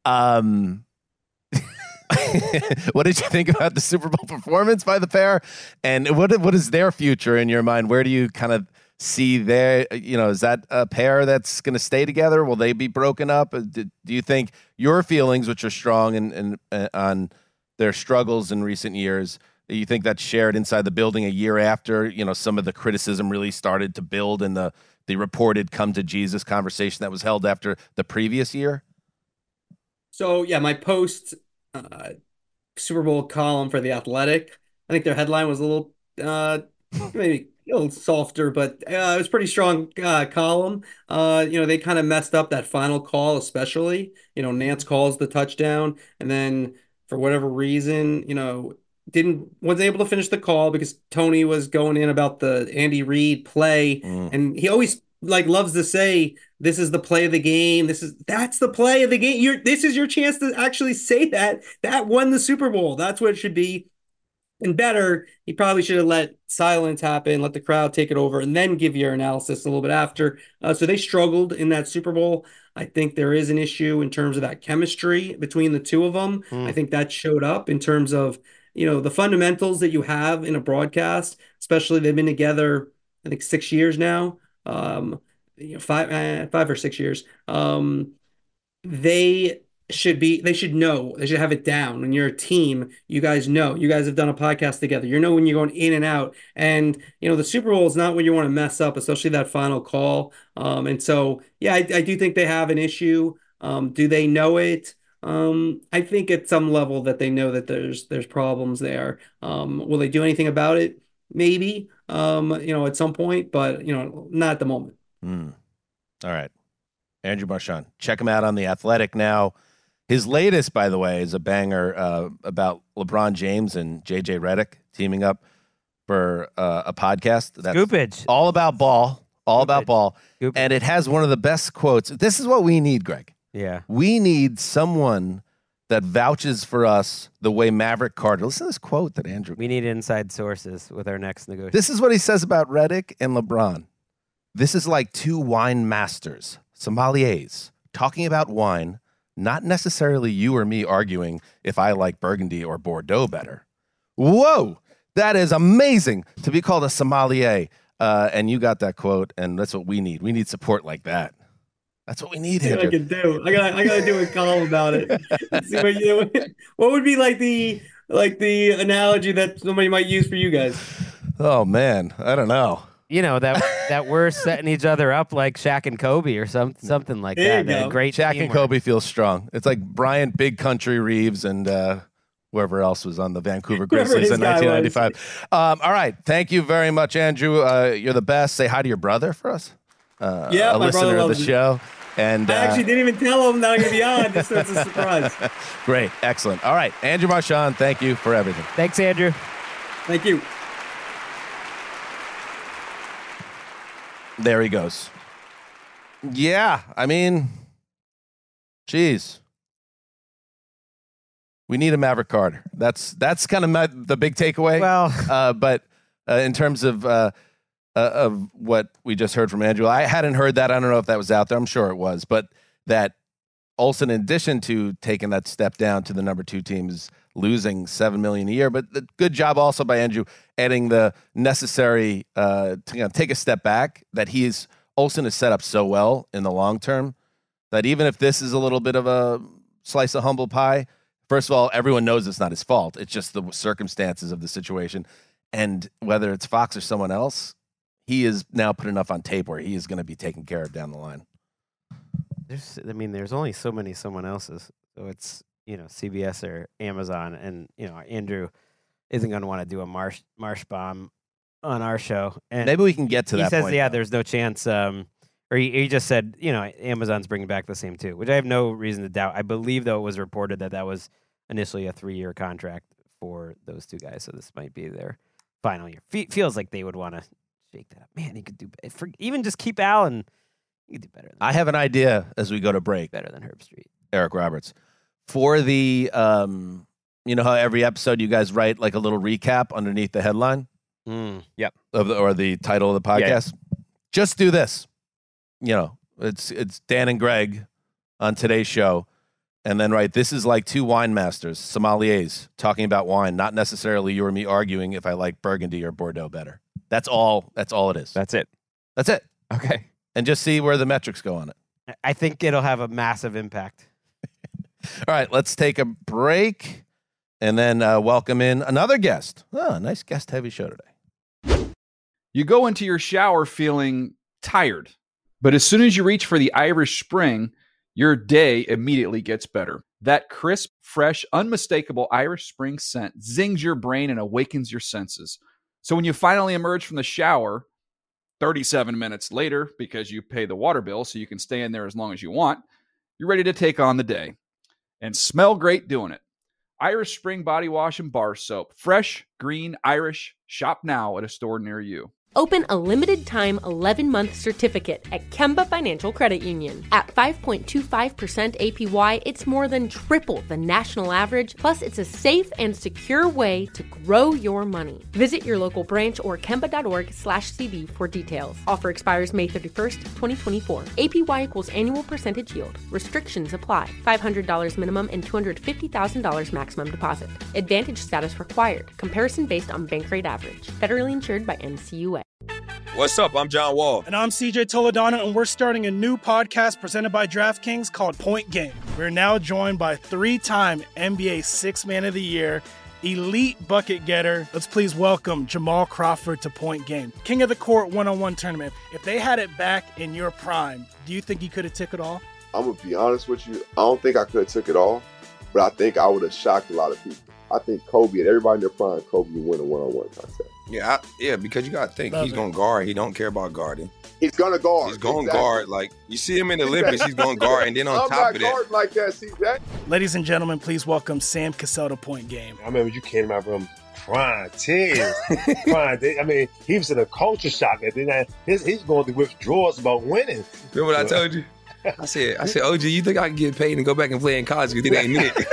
What did you think about the Super Bowl performance by the pair? And what is their future in your mind? Where do you kind of see their, is that a pair that's going to stay together? Will they be broken up? Do you think your feelings, which are strong and on their struggles in recent years, You think that's shared inside the building a year after, some of the criticism really started to build in the reported come to Jesus conversation that was held after the previous year? So, yeah, my post Super Bowl column for The Athletic, I think their headline was a little maybe a little softer, but it was a pretty strong column. They kind of messed up that final call, especially. Nance calls the touchdown, and then for whatever reason, wasn't able to finish the call because Tony was going in about the Andy Reid play, and he always loves to say, "This is the play of the game. That's the play of the game. This is your chance to actually say that won the Super Bowl. That's what it should be." And better, he probably should have let silence happen, let the crowd take it over, and then give your analysis a little bit after. So they struggled in that Super Bowl. I think there is an issue in terms of that chemistry between the two of them. I think that showed up in terms of, the fundamentals that you have in a broadcast, especially they've been together, I think 6 years now, 5 or 6 years. They should know. They should have it down. When you're a team, you guys know. You guys have done a podcast together. When you're going in and out. And, the Super Bowl is not when you want to mess up, especially that final call. And so, yeah, I do think they have an issue. Do they know it? I think at some level that they know that there's problems there. Will they do anything about it? Maybe, at some point, but, not at the moment. All right. Andrew Marchand. Check him out on The Athletic now. His latest, by the way, is a banger about LeBron James and JJ Redick teaming up for a podcast. That's Scoopage. All about ball. About ball. Scoopage. And it has one of the best quotes. This is what we need, Greg. Yeah. We need someone that vouches for us the way Maverick Carter. Listen to this quote that Andrew. We need inside sources with our next negotiation. This is what he says about Redick and LeBron. This is like two wine masters, sommeliers, talking about wine, not necessarily you or me arguing if I like Burgundy or Bordeaux better. Whoa, that is amazing to be called a sommelier. And you got that quote, and that's what we need. We need support like that. That's what we need here. I can do. I gotta do a column about it. Let's see what would be like the analogy that somebody might use for you guys? Oh man, I don't know. That we're setting each other up like Shaq and Kobe or something like there that. Great Shaq teamwork. and Kobe feels strong. It's like Bryant Big Country Reeves and whoever else was on the Vancouver Grizzlies in 1995. All right. Thank you very much, Andrew. You're the best. Say hi to your brother for us. Yeah, a my listener brother of the loves show. And I actually didn't even tell him that I'm going to be on, just so it's a surprise. Great. Excellent. All right. Andrew Marchand, thank you for everything. Thanks, Andrew. Thank you. There he goes. Yeah, I mean, geez. We need a Maverick Carter. That's kind of the big takeaway. Well, but in terms of what we just heard from Andrew, I hadn't heard that. I don't know if that was out there. I'm sure it was. But that Olsen, in addition to taking that step down to the number 2 team, is losing $7 million a year. But good job also by Andrew adding the necessary to take a step back. That Olsen is set up so well in the long term that even if this is a little bit of a slice of humble pie, first of all, everyone knows it's not his fault. It's just the circumstances of the situation. And whether it's Fox or someone else, he is now put enough on tape where he is going to be taken care of down the line. There's only so many someone else's. So it's, CBS or Amazon. And, Andrew isn't going to want to do a Marshbaum on our show. And maybe we can get to that point. He says, yeah, there's no chance. Or he just said, Amazon's bringing back the same 2, which I have no reason to doubt. I believe, though, it was reported that was initially a 3-year contract for those 2 guys. So this might be their final year. Feels like they would want to shake that up. Man, he could do even just keep Allen. He could do better. I have an idea as we go to break. Better than Herb Street. Eric Roberts. For the, you know how every episode you guys write like a little recap underneath the headline? Yep. Or the title of the podcast? Yeah. Just do this. It's Dan and Greg on today's show. And then this is like 2 wine masters, sommeliers, talking about wine, not necessarily you or me arguing if I like Burgundy or Bordeaux better. That's all it is. That's it. Okay. And just see where the metrics go on it. I think it'll have a massive impact. All right, let's take a break. and then welcome in another guest. Oh, nice guest-heavy show today. You go into your shower feeling tired, but as soon as you reach for the Irish Spring, your day immediately gets better. That crisp, fresh, unmistakable Irish Spring scent zings your brain and awakens your senses. So when you finally emerge from the shower 37 minutes later, because you pay the water bill so you can stay in there as long as you want, you're ready to take on the day and smell great doing it. Irish Spring Body Wash and Bar Soap. Fresh, green, Irish. Shop now at a store near you. Open a limited-time 11-month certificate at Kemba Financial Credit Union. At 5.25% APY, it's more than triple the national average, plus it's a safe and secure way to grow your money. Visit your local branch or kemba.org/CD for details. Offer expires May 31st, 2024. APY equals annual percentage yield. Restrictions apply. $500 minimum and $250,000 maximum deposit. Advantage status required. Comparison based on bank rate average. Federally insured by NCUA. What's up? I'm John Wall. And I'm CJ Toledano, and we're starting a new podcast presented by DraftKings called Point Game. We're now joined by three-time NBA Sixth Man of the Year, elite bucket getter. Let's please welcome Jamal Crawford to Point Game. King of the Court one-on-one tournament. If they had it back in your prime, do you think you could have took it all? I'm going to be honest with you. I don't think I could have took it all, but I think I would have shocked a lot of people. I think Kobe and everybody in their prime, Kobe would win a one-on-one contest. Yeah, because you got to think. He's going to guard. He don't care about guarding. He's going to guard. He's going to guard. Like, you see him in the Olympics, he's going to guard. And then on top of that. I'm not guarding like that, CJ. Ladies and gentlemen, please welcome Sam Cassell to Point Game. I remember you came to my room crying, tears. Crying. I mean, he was in a culture shock. And then he's going through withdrawals about winning. Remember what I told you? I said, OG, you think I can get paid and go back and play in college because it ain't it?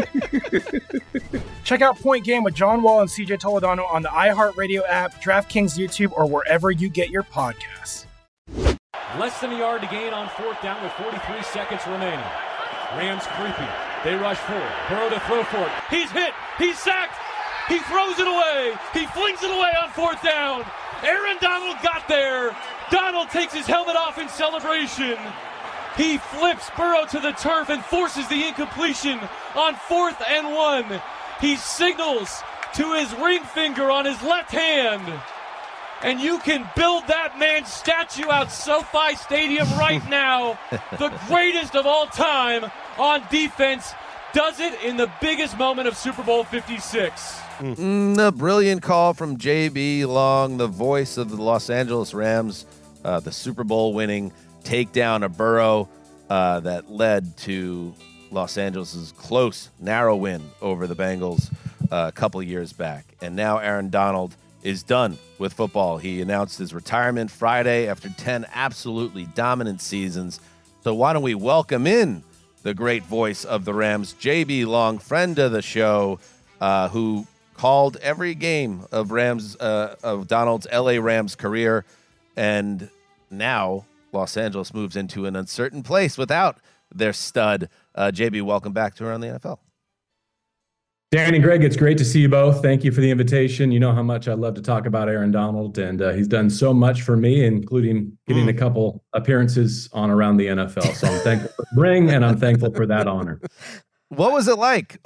Check out Point Game with John Wall and CJ Toledano on the iHeartRadio app, DraftKings YouTube, or wherever you get your podcasts. Less than a yard to gain on fourth down with 43 seconds remaining. Rams creeping. They rush forward. Burrow to throw for it. He's hit. He's sacked. He throws it away. He flings it away on fourth down. Aaron Donald got there. Donald takes his helmet off in celebration. He flips Burrow to the turf and forces the incompletion on 4th and 1. He signals to his ring finger on his left hand. And you can build that man's statue out SoFi Stadium right now. The greatest of all time on defense does it in the biggest moment of Super Bowl 56. The brilliant call from J.B. Long, the voice of the Los Angeles Rams, the Super Bowl winning takedown of Burrow that led to Los Angeles' close, narrow win over the Bengals a couple of years back. And now Aaron Donald is done with football. He announced his retirement Friday after 10 absolutely dominant seasons. So why don't we welcome in the great voice of the Rams, J.B. Long, friend of the show, who called every game of Donald's L.A. Rams career. And now Los Angeles moves into an uncertain place without their stud. JB, welcome back to Around the NFL. Dan and Greg, it's great to see you both. Thank you for the invitation. You know how much I love to talk about Aaron Donald, and he's done so much for me, including getting a couple appearances on Around the NFL. So I'm thankful for the ring, and I'm thankful for that honor. What was it like?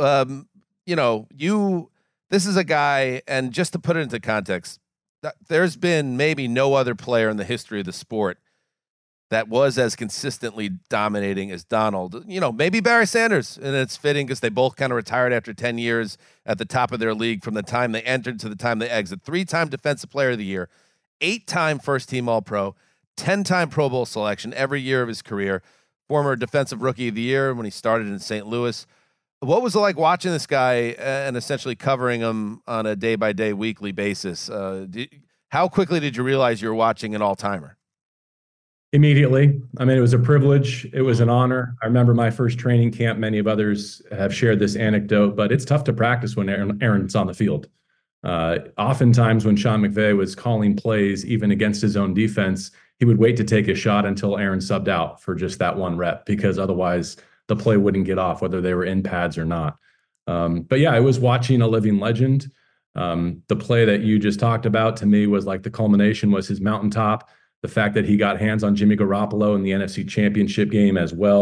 This is a guy, and just to put it into context, there's been maybe no other player in the history of the sport that was as consistently dominating as Donald. Maybe Barry Sanders, and it's fitting because they both kind of retired after 10 years at the top of their league from the time they entered to the time they exit. 3-time Defensive Player of the Year, 8-time first-team All-Pro, 10-time Pro Bowl selection every year of his career, former Defensive Rookie of the Year when he started in St. Louis. What was it like watching this guy and essentially covering him on a day-by-day, weekly basis? How quickly did you realize you were watching an all-timer? Immediately. I mean, it was a privilege. It was an honor. I remember my first training camp. Many of others have shared this anecdote, but it's tough to practice when Aaron's on the field. Oftentimes when Sean McVay was calling plays, even against his own defense, he would wait to take a shot until Aaron subbed out for just that one rep, because otherwise the play wouldn't get off, whether they were in pads or not. But yeah, I was watching a living legend. The play that you just talked about, to me, was like the culmination was his mountaintop. The fact that he got hands on Jimmy Garoppolo in the NFC Championship game as well,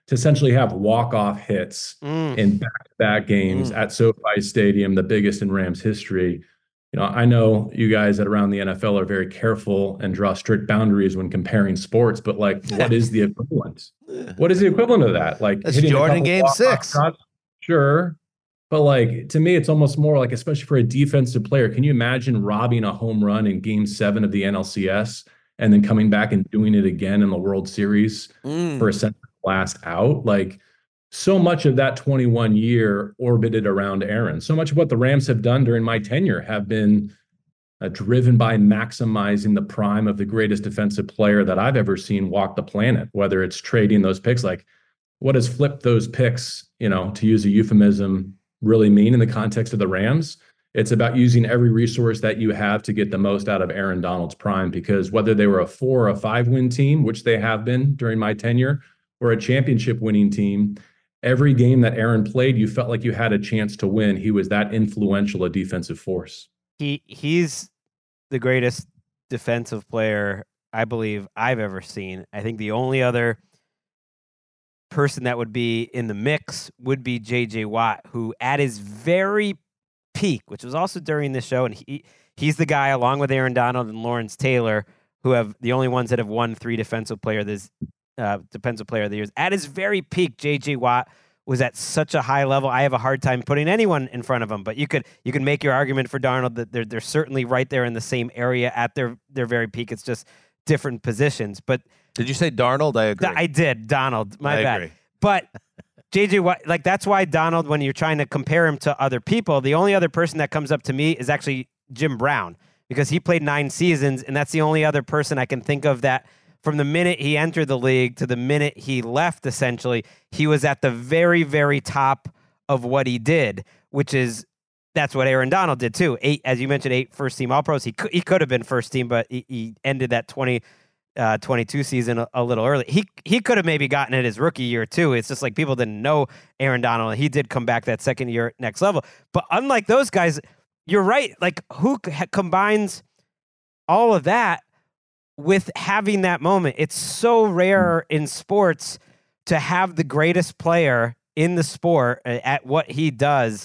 to essentially have walk-off hits in back-to-back games at SoFi Stadium, the biggest in Rams history. I know you guys at Around the NFL are very careful and draw strict boundaries when comparing sports, but what is the equivalent? What is the equivalent of that? That's Jordan Game 6. Shots, sure. But to me, it's almost more especially for a defensive player, can you imagine robbing a home run in Game 7 of the NLCS and then coming back and doing it again in the World Series for a last out? So much of that 21 year orbited around Aaron. So much of what the Rams have done during my tenure have been driven by maximizing the prime of the greatest defensive player that I've ever seen walk the planet, whether it's trading those picks. What has flipped those picks, to use a euphemism, really mean in the context of the Rams? It's about using every resource that you have to get the most out of Aaron Donald's prime, because whether they were a 4 or a 5 win team, which they have been during my tenure, or a championship winning team, every game that Aaron played, you felt like you had a chance to win. He was that influential a defensive force. He's the greatest defensive player I believe I've ever seen. I think the only other person that would be in the mix would be J.J. Watt, who at his very peak, which was also during this show, and he's the guy along with Aaron Donald and Lawrence Taylor, who have the only ones that have won 3 defensive player of the years. At his very peak, J.J. Watt was at such a high level. I have a hard time putting anyone in front of him, but you could make your argument for Darnold that they're certainly right there in the same area at their very peak. It's just different positions. But did you say Darnold? I agree. I did. Donald. My bad. Agree. But J.J. Watt, that's why Donald, when you're trying to compare him to other people, the only other person that comes up to me is actually Jim Brown, because he played 9 seasons, and that's the only other person I can think of that from the minute he entered the league to the minute he left, essentially, he was at the very, very top of what he did, that's what Aaron Donald did too. 8, as you mentioned, 8 first-team All-Pros. He could have been first team, but he ended that 2022 season a little early. He could have maybe gotten it his rookie year too. It's just people didn't know Aaron Donald. He did come back that second year next level. But unlike those guys, you're right. Who combines all of that with having that moment? It's so rare in sports to have the greatest player in the sport at what he does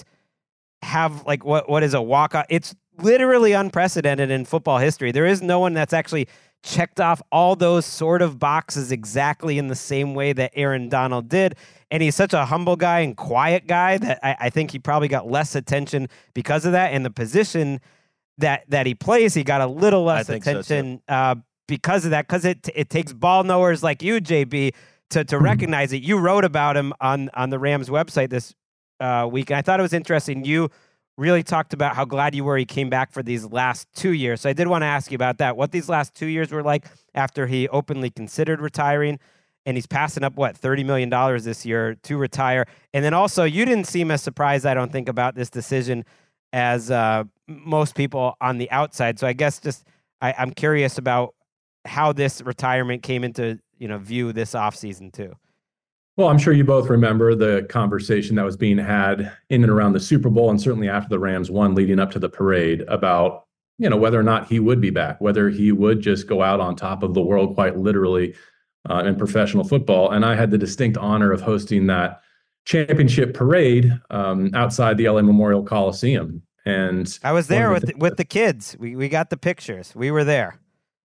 have what is a walk-off. It's literally unprecedented in football history. There is no one that's actually checked off all those sort of boxes exactly in the same way that Aaron Donald did. And he's such a humble guy and quiet guy that I think he probably got less attention because of that. And the position that he plays, he got a little less attention because of that, because it takes ball knowers like you, JB, to recognize it. You wrote about him on the Rams website this week, and I thought it was interesting. You really talked about how glad you were he came back for these last 2 years. So I did want to ask you about that, what these last 2 years were like after he openly considered retiring, and he's passing up, $30 million this year to retire. And then also, you didn't seem as surprised, I don't think, about this decision as most people on the outside. So I guess I'm curious about how this retirement came into view this offseason too. Well, I'm sure you both remember the conversation that was being had in and around the Super Bowl, and certainly after the Rams won, leading up to the parade, about whether or not he would be back, whether he would just go out on top of the world, quite literally, in professional football. And I had the distinct honor of hosting that championship parade outside the LA Memorial Coliseum, and I was there with the kids. We got the pictures. We were there.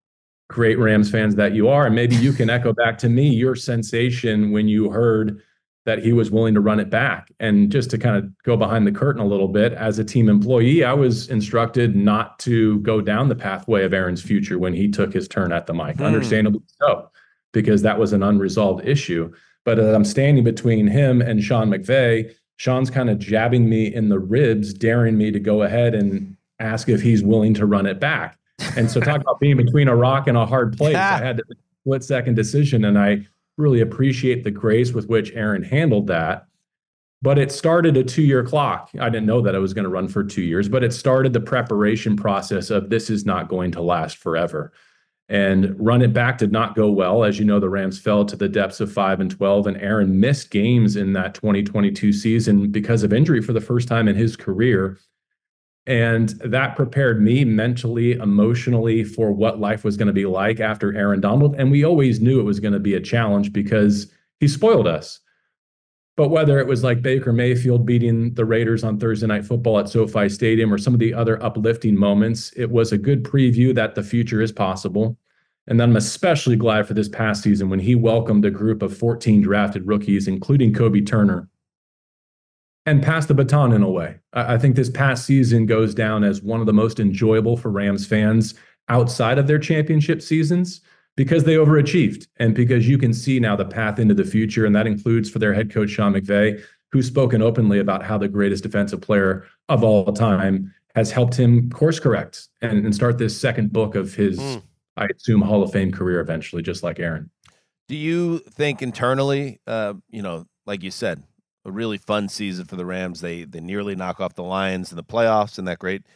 Great Rams fans that you are. And maybe you can echo back to me your sensation when you heard that he was willing to run it back. And just to kind of go behind the curtain a little bit, as a team employee, I was instructed not to go down the pathway of Aaron's future when he took his turn at the mic. Understandably so, because that was an unresolved issue. But as I'm standing between him and Sean McVay, Sean's kind of jabbing me in the ribs, daring me to go ahead and ask if he's willing to run it back. And so talk about being between a rock and a hard place. I had to make a split-second decision, and I really appreciate the grace with which Aaron handled that. But it started a 2-year clock. I didn't know that I was going to run for 2 years, but it started the preparation process of this is not going to last forever. And run it back did not go well. As you know, the Rams fell to the depths of 5-12, and Aaron missed games in that 2022 season because of injury for the first time in his career. And that prepared me mentally, emotionally for what life was going to be like after Aaron Donald. And we always knew it was going to be a challenge because he spoiled us. But whether it was like Baker Mayfield beating the Raiders on Thursday Night Football at SoFi Stadium or some of the other uplifting moments, it was a good preview that the future is possible. And then I'm especially glad for this past season when he welcomed a group of 14 drafted rookies, including Kobe Turner, and passed the baton in a way. I think this past season goes down as one of the most enjoyable for Rams fans outside of their championship seasons, because they overachieved and because you can see now the path into the future. And that includes for their head coach, Sean McVay, who's spoken openly about how the greatest defensive player of all time has helped him course correct and start this second book of his, I assume, Hall of Fame career eventually, just like Aaron. Do you think internally, like you said, a really fun season for the Rams. They nearly knock off the Lions in the playoffs in that great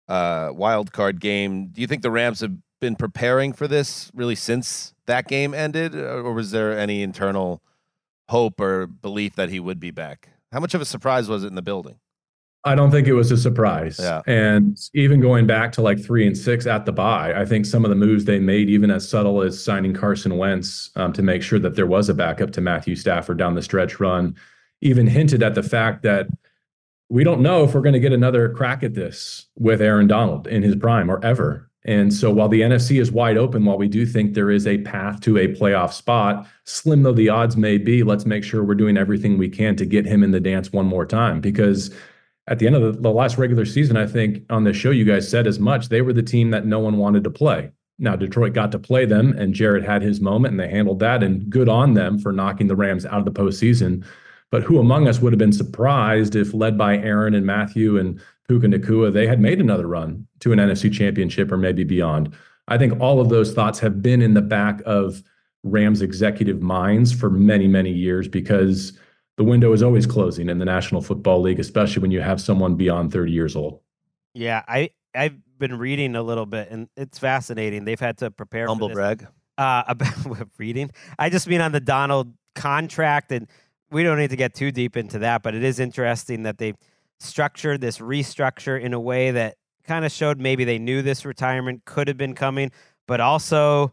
wild card game. Do you think the Rams have been preparing for this really since that game ended, or was there any internal hope or belief that he would be back? How much of a surprise was it in the building? I don't think it was a surprise. Yeah. And even going back to like 3-6 at the bye, I think some of the moves they made, even as subtle as signing Carson Wentz to make sure that there was a backup to Matthew Stafford down the stretch run, even hinted at the fact that we don't know if we're going to get another crack at this with Aaron Donald in his prime or ever. And so while the NFC is wide open, while we do think there is a path to a playoff spot, slim though the odds may be, let's make sure we're doing everything we can to get him in the dance one more time. Because at the end of the last regular season, I think on the show you guys said as much, they were the team that no one wanted to play. Now, Detroit got to play them, and Jared had his moment, and they handled that, and good on them for knocking the Rams out of the postseason. But who among us would have been surprised if, led by Aaron and Matthew and Puka Nacua, they had made another run to an NFC championship or maybe beyond? I think all of those thoughts have been in the back of Rams executive minds for many, many years, because the window is always closing in the National Football League, especially when you have someone beyond 30 years old. Yeah, I've been reading a little bit, and it's fascinating. They've had to prepare Humble for this. brag. About reading. I just mean on the Donald contract, and we don't need to get too deep into that, but it is interesting that they structured this restructure in a way that kind of showed maybe they knew this retirement could have been coming, but also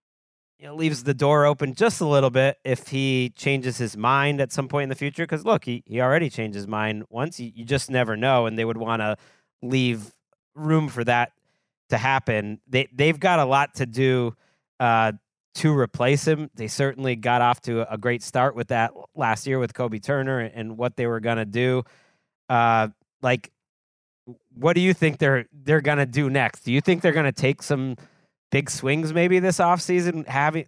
leaves the door open just a little bit if he changes his mind at some point in the future. Because look, he already changed his mind once. You just never know, and they would want to leave room for that to happen. They've got a lot to do to replace him. They certainly got off to a great start with that last year with Kobe Turner and what they were going to do. What do you think they're going to do next? Do you think they're going to take some big swings maybe this offseason having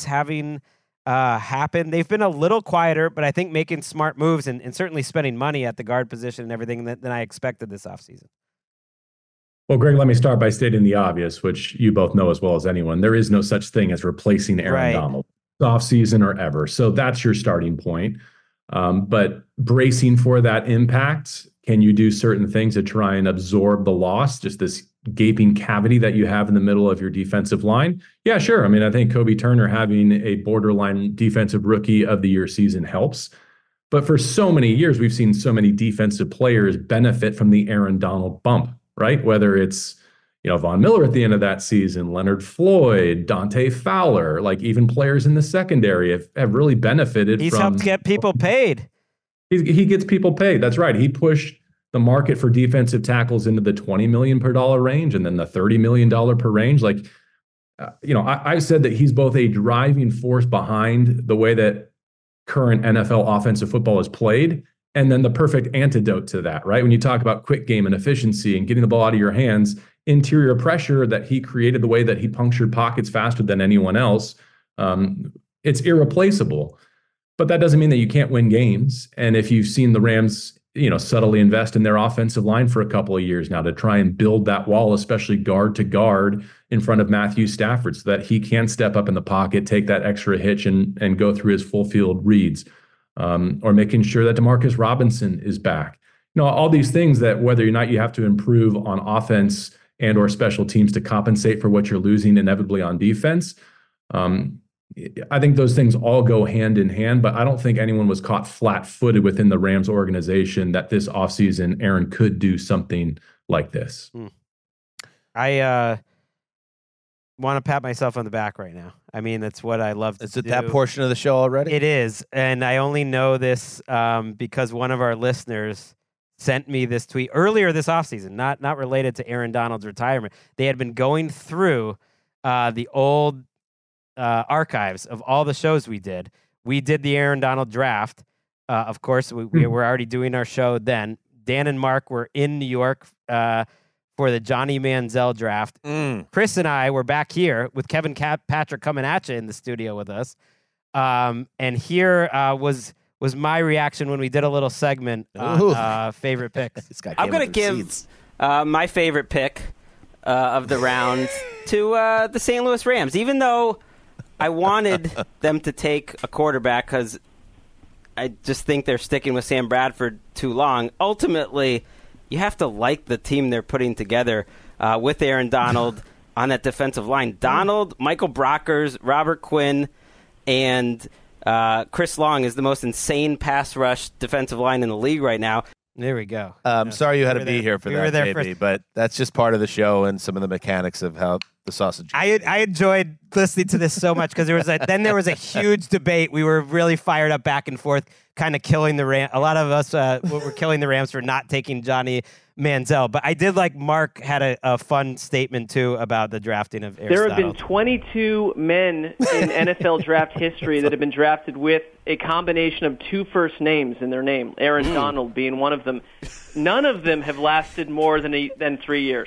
happened? They've been a little quieter, but I think making smart moves and certainly spending money at the guard position and everything than I expected this offseason. Well, Greg, let me start by stating the obvious, which you both know as well as anyone. There is no such thing as replacing Aaron Donald off season or ever. So that's your starting point. But bracing for that impact, can you do certain things to try and absorb the loss, just this gaping cavity that you have in the middle of your defensive line? Yeah, sure. I mean, I think Kobe Turner having a borderline defensive rookie of the year season helps. But for so many years, we've seen so many defensive players benefit from the Aaron Donald bump, right? Whether it's, Von Miller at the end of that season, Leonard Floyd, Dante Fowler, like even players in the secondary have really benefited He's helped get people paid. He gets people paid. That's right. He pushed the market for defensive tackles into the $20 million per dollar range and then the $30 million per range. I said that he's both a driving force behind the way that current NFL offensive football is played, and then the perfect antidote to that, right? When you talk about quick game and efficiency and getting the ball out of your hands, interior pressure that he created, the way that he punctured pockets faster than anyone else, it's irreplaceable. But that doesn't mean that you can't win games. And if you've seen the Rams, subtly invest in their offensive line for a couple of years now to try and build that wall, especially guard to guard in front of Matthew Stafford, so that he can step up in the pocket, take that extra hitch and go through his full field reads, or making sure that Demarcus Robinson is back. All these things that whether or not you have to improve on offense and or special teams to compensate for what you're losing inevitably on defense. I think those things all go hand in hand, but I don't think anyone was caught flat-footed within the Rams organization that this offseason Aaron could do something like this. When want to pat myself on the back right now. I mean, that's what I love to Is it do. that portion of the show already? It is. And I only know this because one of our listeners sent me this tweet earlier this offseason, not related to Aaron Donald's retirement. They had been going through the old archives of all the shows we did. We did the Aaron Donald draft. Of course, we were already doing our show then. Dan and Mark were in New York for the Johnny Manziel draft. Chris and I were back here with Kevin Patrick coming at you in the studio with us. And here was my reaction when we did a little segment on favorite picks. I'm going to give my favorite pick of the round to the St. Louis Rams, even though I wanted them to take a quarterback because I just think they're sticking with Sam Bradford too long. Ultimately, you have to like the team they're putting together with Aaron Donald on that defensive line. Donald, Michael Brockers, Robert Quinn, and Chris Long is the most insane pass rush defensive line in the league right now. There we go. Sorry you had to be here for that, JB, but that's just part of the show and some of the mechanics of how the sausage. I enjoyed listening to this so much because there was a huge debate. We were really fired up back and forth, kind of killing the Rams. A lot of us were killing the Rams for not taking Johnny Manziel. But I did like Mark had a fun statement, too, about the drafting of Aaron There have Donald. been 22 men in NFL draft history that have been drafted with a combination of two first names in their name, Aaron Donald being one of them. None of them have lasted more than 3 years.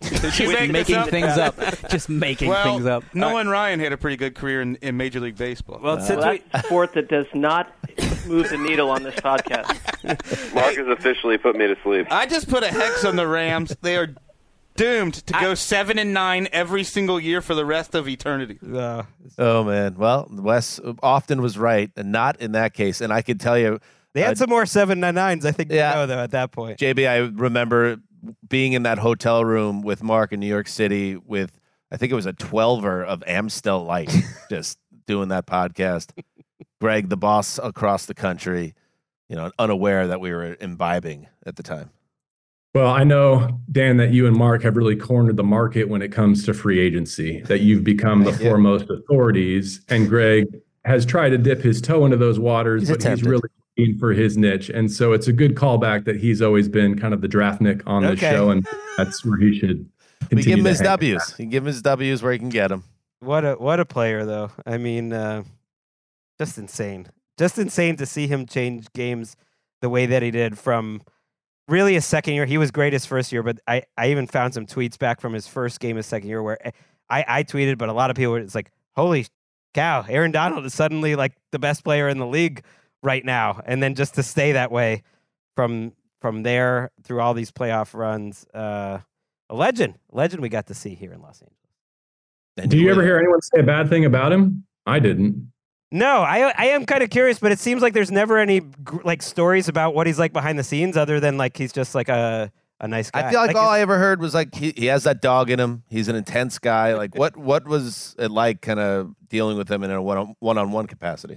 making things up. Just making things up. Nolan Ryan had a pretty good career in Major League Baseball. Well, that's a sport that does not move the needle on this podcast. Mark has officially put me to sleep. I just put a hex on the Rams. They are doomed to go 7-9 every single year for the rest of eternity. Oh, man. Well, Wes often was right, and not in that case. And I could tell you. They had some more 7-9s, I think, though, at that point. JB, I remember being in that hotel room with Mark in New York City with, I think it was a 12er of Amstel Light, just doing that podcast. Greg, the boss across the country, unaware that we were imbibing at the time. Well, I know, Dan, that you and Mark have really cornered the market when it comes to free agency, that you've become the foremost authorities, and Greg has tried to dip his toe into those waters, he's really looking for his niche. And so it's a good callback that he's always been kind of the draftnik on this show, and that's where he should continue. We give him his hang W's. You give him his W's where he can get them. What a player, though. I mean, just insane. Just insane to see him change games the way that he did from really his second year. He was great his first year, but I even found some tweets back from his first game his second year where I tweeted, but a lot of people were, it's like, holy cow, Aaron Donald is suddenly like the best player in the league right now. And then just to stay that way from there through all these playoff runs, a legend we got to see here in Los Angeles. Do you ever hear anyone say a bad thing about him? I didn't. No, I am kind of curious, but it seems like there's never any stories about what he's like behind the scenes other than like he's just like a nice guy. I feel like all I ever heard was like he has that dog in him. He's an intense guy. Like what was it like kind of dealing with him in a one-on-one capacity?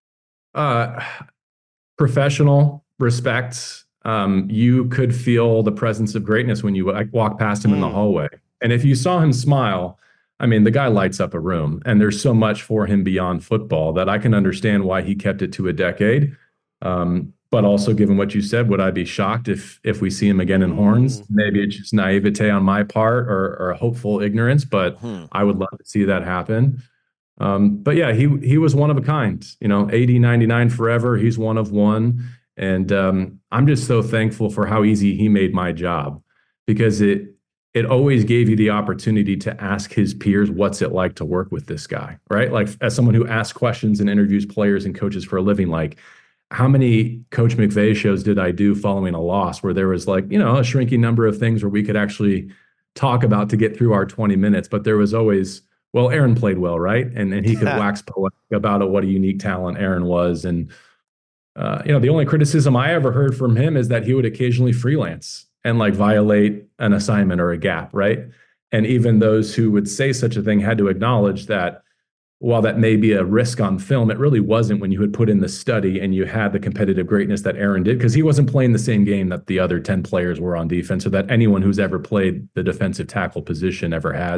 Professional, respect. You could feel the presence of greatness when you walk past him in the hallway. And if you saw him smile, I mean, the guy lights up a room, and there's so much for him beyond football that I can understand why he kept it to a decade. But also, given what you said, would I be shocked if we see him again in horns? Maybe it's just naivete on my part or hopeful ignorance, but I would love to see that happen. But yeah, he was one of a kind, 80, 99 forever. He's one of one. And I'm just so thankful for how easy he made my job, because it always gave you the opportunity to ask his peers, what's it like to work with this guy, right? Like, as someone who asks questions and interviews players and coaches for a living, like, how many Coach McVay shows did I do following a loss where there was like, a shrinking number of things where we could actually talk about to get through our 20 minutes, but there was always, well, Aaron played well, right? And he could wax poetic about what a unique talent Aaron was. And, the only criticism I ever heard from him is that he would occasionally freelance and like violate an assignment or a gap, right? And even those who would say such a thing had to acknowledge that while that may be a risk on film, it really wasn't when you had put in the study and you had the competitive greatness that Aaron did, because he wasn't playing the same game that the other 10 players were on defense, or that anyone who's ever played the defensive tackle position ever has.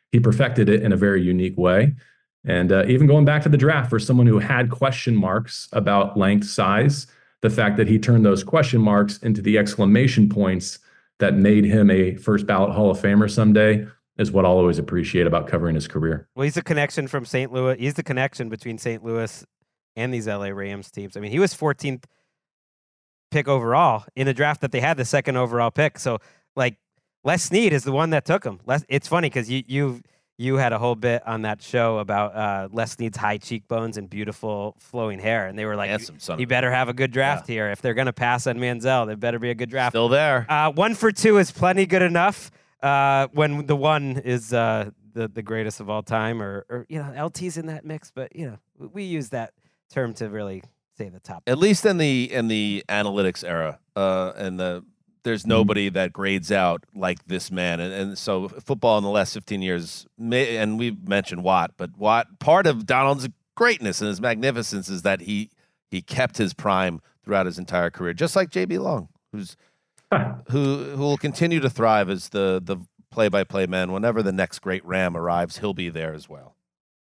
he perfected it in a very unique way. And even going back to the draft, for someone who had question marks about length, size, the fact that he turned those question marks into the exclamation points that made him a first ballot Hall of Famer someday is what I'll always appreciate about covering his career. Well, he's a connection from St. Louis. He's the connection between St. Louis and these LA Rams teams. I mean, he was 14th pick overall in a draft that they had the second overall pick. So, like, Les Snead is the one that took him. It's funny because you had a whole bit on that show about Les Snead's high cheekbones and beautiful flowing hair, and they were like, "You better have a good draft here. If they're going to pass on Manziel, there better be a good draft." Still there. 1 for 2 is plenty good enough. When the one is the greatest of all time, or LT's in that mix, but we use that term to really say the top. At least in the analytics era, there's nobody that grades out like this man. And so football in the last 15 years, and we've mentioned Watt, but Watt, part of Donald's greatness and his magnificence is that he kept his prime throughout his entire career, just like J.B. Long, who will continue to thrive as the play-by-play man. Whenever the next great Ram arrives, he'll be there as well.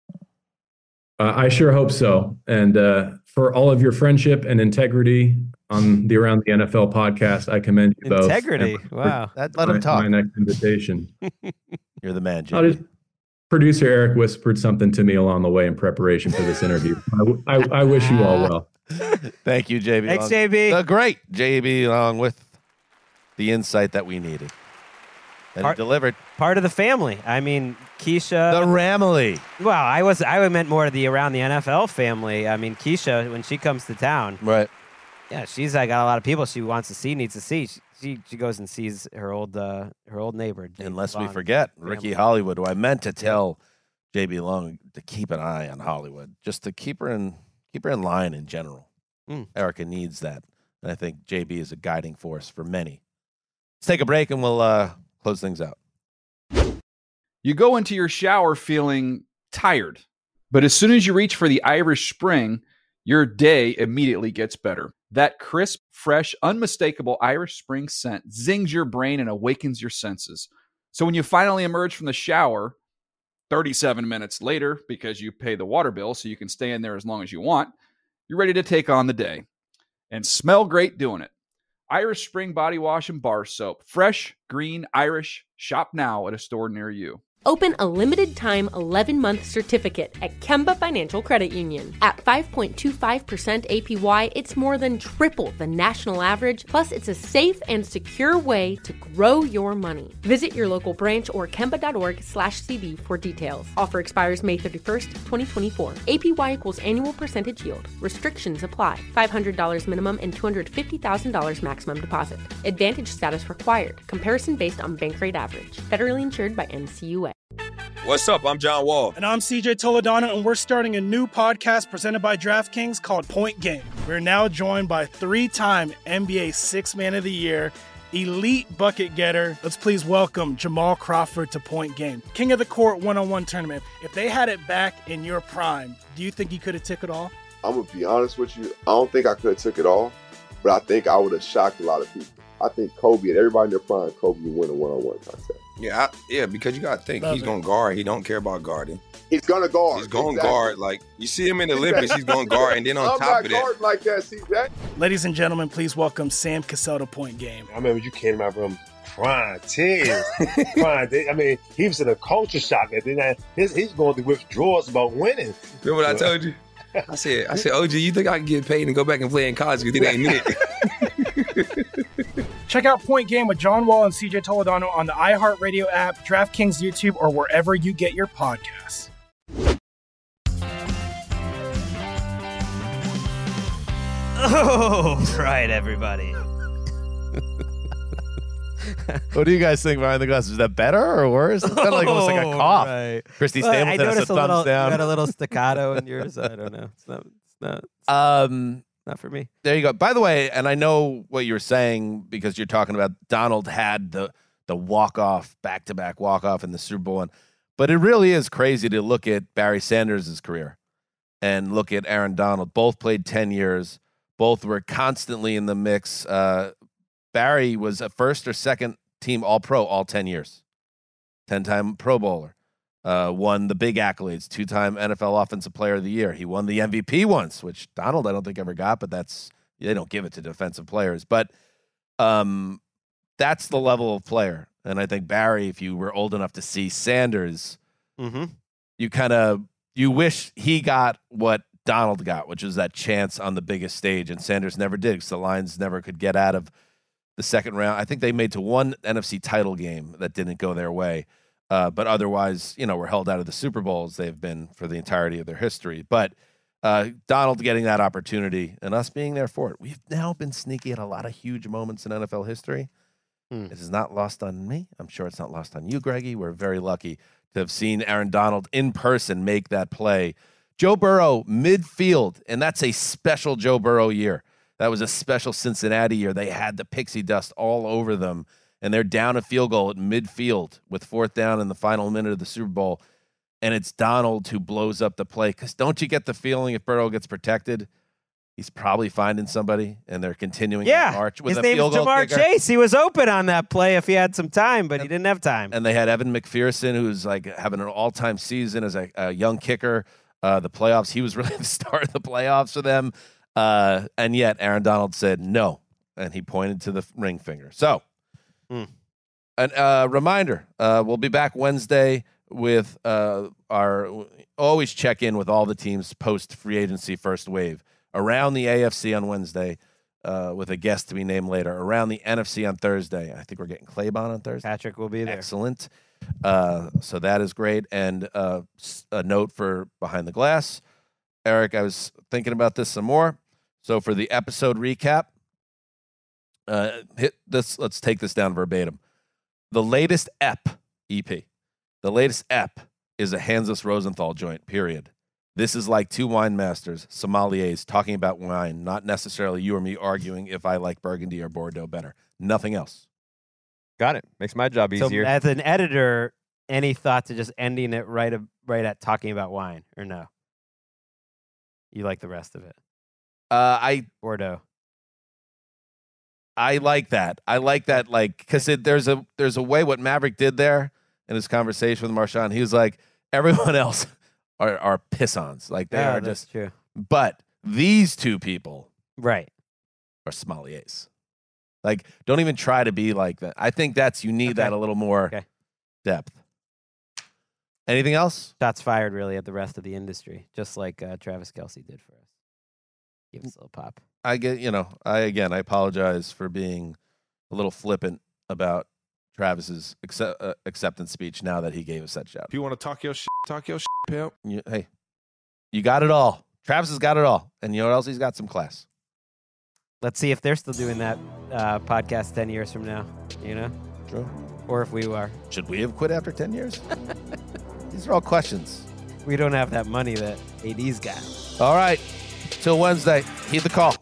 I sure hope so. And for all of your friendship and integrity on the Around the NFL podcast, I commend you both. Integrity. Wow. Let him talk. My next invitation. You're the man, Jimmy. Producer Eric whispered something to me along the way in preparation for this interview. I wish you all well. Thank you, JB. Thanks, JB. The great JB Long with the insight that we needed. And he delivered. Part of the family. I mean, Keisha. The Ramily. Well, I meant more of the Around the NFL family. I mean, Keisha, when she comes to town. Right. Yeah, she's got a lot of people she wants to see, needs to see. She goes and sees her old neighbor. Unless we forget Ricky Hollywood, who I meant to tell JB Long to keep an eye on Hollywood, just to keep her in line in general. Erica needs that. And I think JB is a guiding force for many. Let's take a break and we'll close things out. You go into your shower feeling tired, but as soon as you reach for the Irish Spring, your day immediately gets better. That crisp, fresh, unmistakable Irish Spring scent zings your brain and awakens your senses. So when you finally emerge from the shower 37 minutes later, because you pay the water bill so you can stay in there as long as you want, you're ready to take on the day and smell great doing it. Irish Spring Body Wash and Bar Soap. Fresh, green, Irish. Shop now at a store near you. Open a limited-time 11-month certificate at Kemba Financial Credit Union. At 5.25% APY, it's more than triple the national average, plus it's a safe and secure way to grow your money. Visit your local branch or kemba.org/CD for details. Offer expires May 31st, 2024. APY equals annual percentage yield. Restrictions apply. $500 minimum and $250,000 maximum deposit. Advantage status required. Comparison based on bank rate average. Federally insured by NCUA. What's up? I'm John Wall. And I'm CJ Toledano, and we're starting a new podcast presented by DraftKings called Point Game. We're now joined by 3-time NBA Sixth Man of the Year, elite bucket getter. Let's please welcome Jamal Crawford to Point Game. King of the Court one-on-one tournament. If they had it back in your prime, do you think you could have took it all? I'm going to be honest with you. I don't think I could have took it all, but I think I would have shocked a lot of people. I think Kobe and everybody in their prime, Kobe would win a one-on-one contest. Yeah, because you got to think. He's going to guard. He don't care about guarding. He's going to guard. He's going to guard. Like, you see him in the Olympics, he's going to guard. And then on top of that. I'm not guarding like that, CJ. Ladies and gentlemen, please welcome Sam Cassell to Point Game. I remember you came to my room crying, tears. Crying. I mean, he was in a culture shock. And then he's going through withdrawals about winning. Remember what I told you? I said, OG, you think I can get paid and go back and play in college because it ain't it? Check out Point Game with John Wall and CJ Toledano on the iHeartRadio app, DraftKings YouTube, or wherever you get your podcasts. Oh, right, everybody. What do you guys think behind the glass? Is that better or worse? It's kind of like almost like a cough. Right. Christy Stapleton has a thumbs down. You got a little staccato in yours. I don't know. It's not for me. There you go. By the way, and I know what you're saying because you're talking about Donald had the walk-off, back-to-back walk-off in the Super Bowl one. But it really is crazy to look at Barry Sanders' career and look at Aaron Donald. Both played 10 years. Both were constantly in the mix. Barry was a first or second team All-Pro all 10 years. 10-time Pro Bowler. won the big accolades, 2-time NFL Offensive Player of the Year. He won the MVP once, which Donald I don't think ever got, but they don't give it to defensive players. But that's the level of player. And I think Barry, if you were old enough to see Sanders, you wish he got what Donald got, which is that chance on the biggest stage, and Sanders never did because the Lions never could get out of the second round. I think they made to one NFC title game that didn't go their way, but otherwise, were held out of the Super Bowls they've been for the entirety of their history. But Donald getting that opportunity and us being there for it. We've now been sneaky at a lot of huge moments in NFL history. It is not lost on me. I'm sure it's not lost on you, Greggy. We're very lucky to have seen Aaron Donald in person make that play. Joe Burrow midfield, and that's a special Joe Burrow year. That was a special Cincinnati year. They had the pixie dust all over them, and they're down a field goal at midfield with 4th down in the final minute of the Super Bowl, and it's Donald who blows up the play. Because don't you get the feeling if Burrow gets protected, he's probably finding somebody, and they're continuing the march with his a name field is goal Jamar kicker. Chase. He was open on that play if he had some time, but he didn't have time. And they had Evan McPherson, who's like having an all-time season as a young kicker. The playoffs, he was really the star of the playoffs for them. And yet Aaron Donald said no, and he pointed to the ring finger. So, a reminder, we'll be back Wednesday with always check in with all the teams post-free agency first wave. Around the AFC on Wednesday, with a guest to be named later. Around the NFC on Thursday. I think we're getting Claybon on Thursday. Patrick will be there. Excellent. So that is great. And a note for Behind the Glass. Eric, I was thinking about this some more. So for the episode recap, let's take this down verbatim. The latest EP, the latest EP is a Hansis Rosenthal joint, period. This is like two wine masters, sommeliers, talking about wine, not necessarily you or me arguing if I like Burgundy or Bordeaux better. Nothing else. Got it. Makes my job easier. So as an editor, any thought to just ending it right at talking about wine, or no? You like the rest of it? Bordeaux. I like that. Because there's a way what Maverick did there in his conversation with Marshawn. He was like, everyone else are piss-ons. Like they are just. True. But these two people, right, are sommeliers. Like, don't even try to be like that. I think you need that a little more depth. Anything else? Shots fired, really, at the rest of the industry, just like Travis Kelce did for us. Give us a little pop. I apologize for being a little flippant about Travis's acceptance speech now that he gave us that shout. If you want to talk your shit, pimp. Hey, you got it all. Travis has got it all. And you know what else? He's got some class. Let's see if they're still doing that podcast 10 years from now, True. Or if we are. Should we have quit after 10 years? These are all questions. We don't have that money that AD's got. All right. Till Wednesday. Heed the call.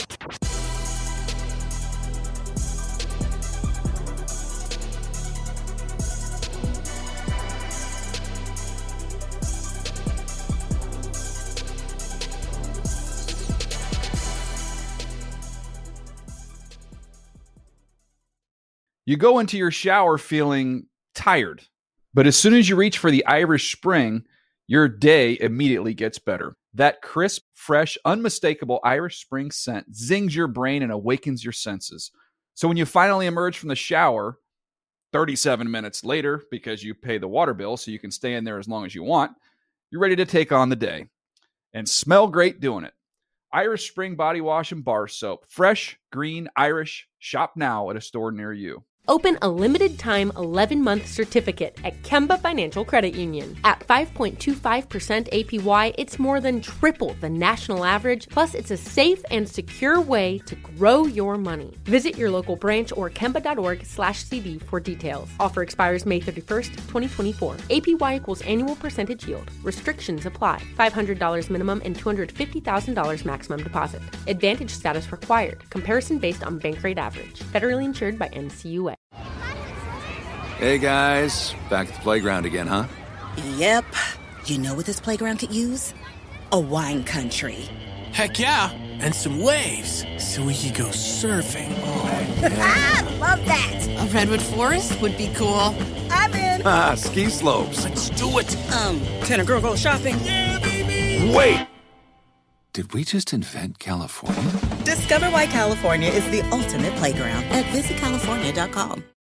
You go into your shower feeling tired, but as soon as you reach for the Irish Spring, your day immediately gets better. That crisp, fresh, unmistakable Irish Spring scent zings your brain and awakens your senses. So when you finally emerge from the shower 37 minutes later, because you pay the water bill so you can stay in there as long as you want, you're ready to take on the day and smell great doing it. Irish Spring Body Wash and Bar Soap. Fresh, green, Irish. Shop now at a store near you. Open a limited-time 11-month certificate at Kemba Financial Credit Union. At 5.25% APY, it's more than triple the national average, plus it's a safe and secure way to grow your money. Visit your local branch or kemba.org/cb for details. Offer expires May 31st, 2024. APY equals annual percentage yield. Restrictions apply. $500 minimum and $250,000 maximum deposit. Advantage status required. Comparison based on bank rate average. Federally insured by NCUA. Hey guys, back at the playground again, huh? Yep. You know what this playground could use? A wine country. Heck yeah, and some waves so we could go surfing. Ah, love that. A redwood forest would be cool. I'm in. Ah, ski slopes. Let's do it. Can a girl go shopping? Wait! Did we just invent California? Discover why California is the ultimate playground at visitcalifornia.com.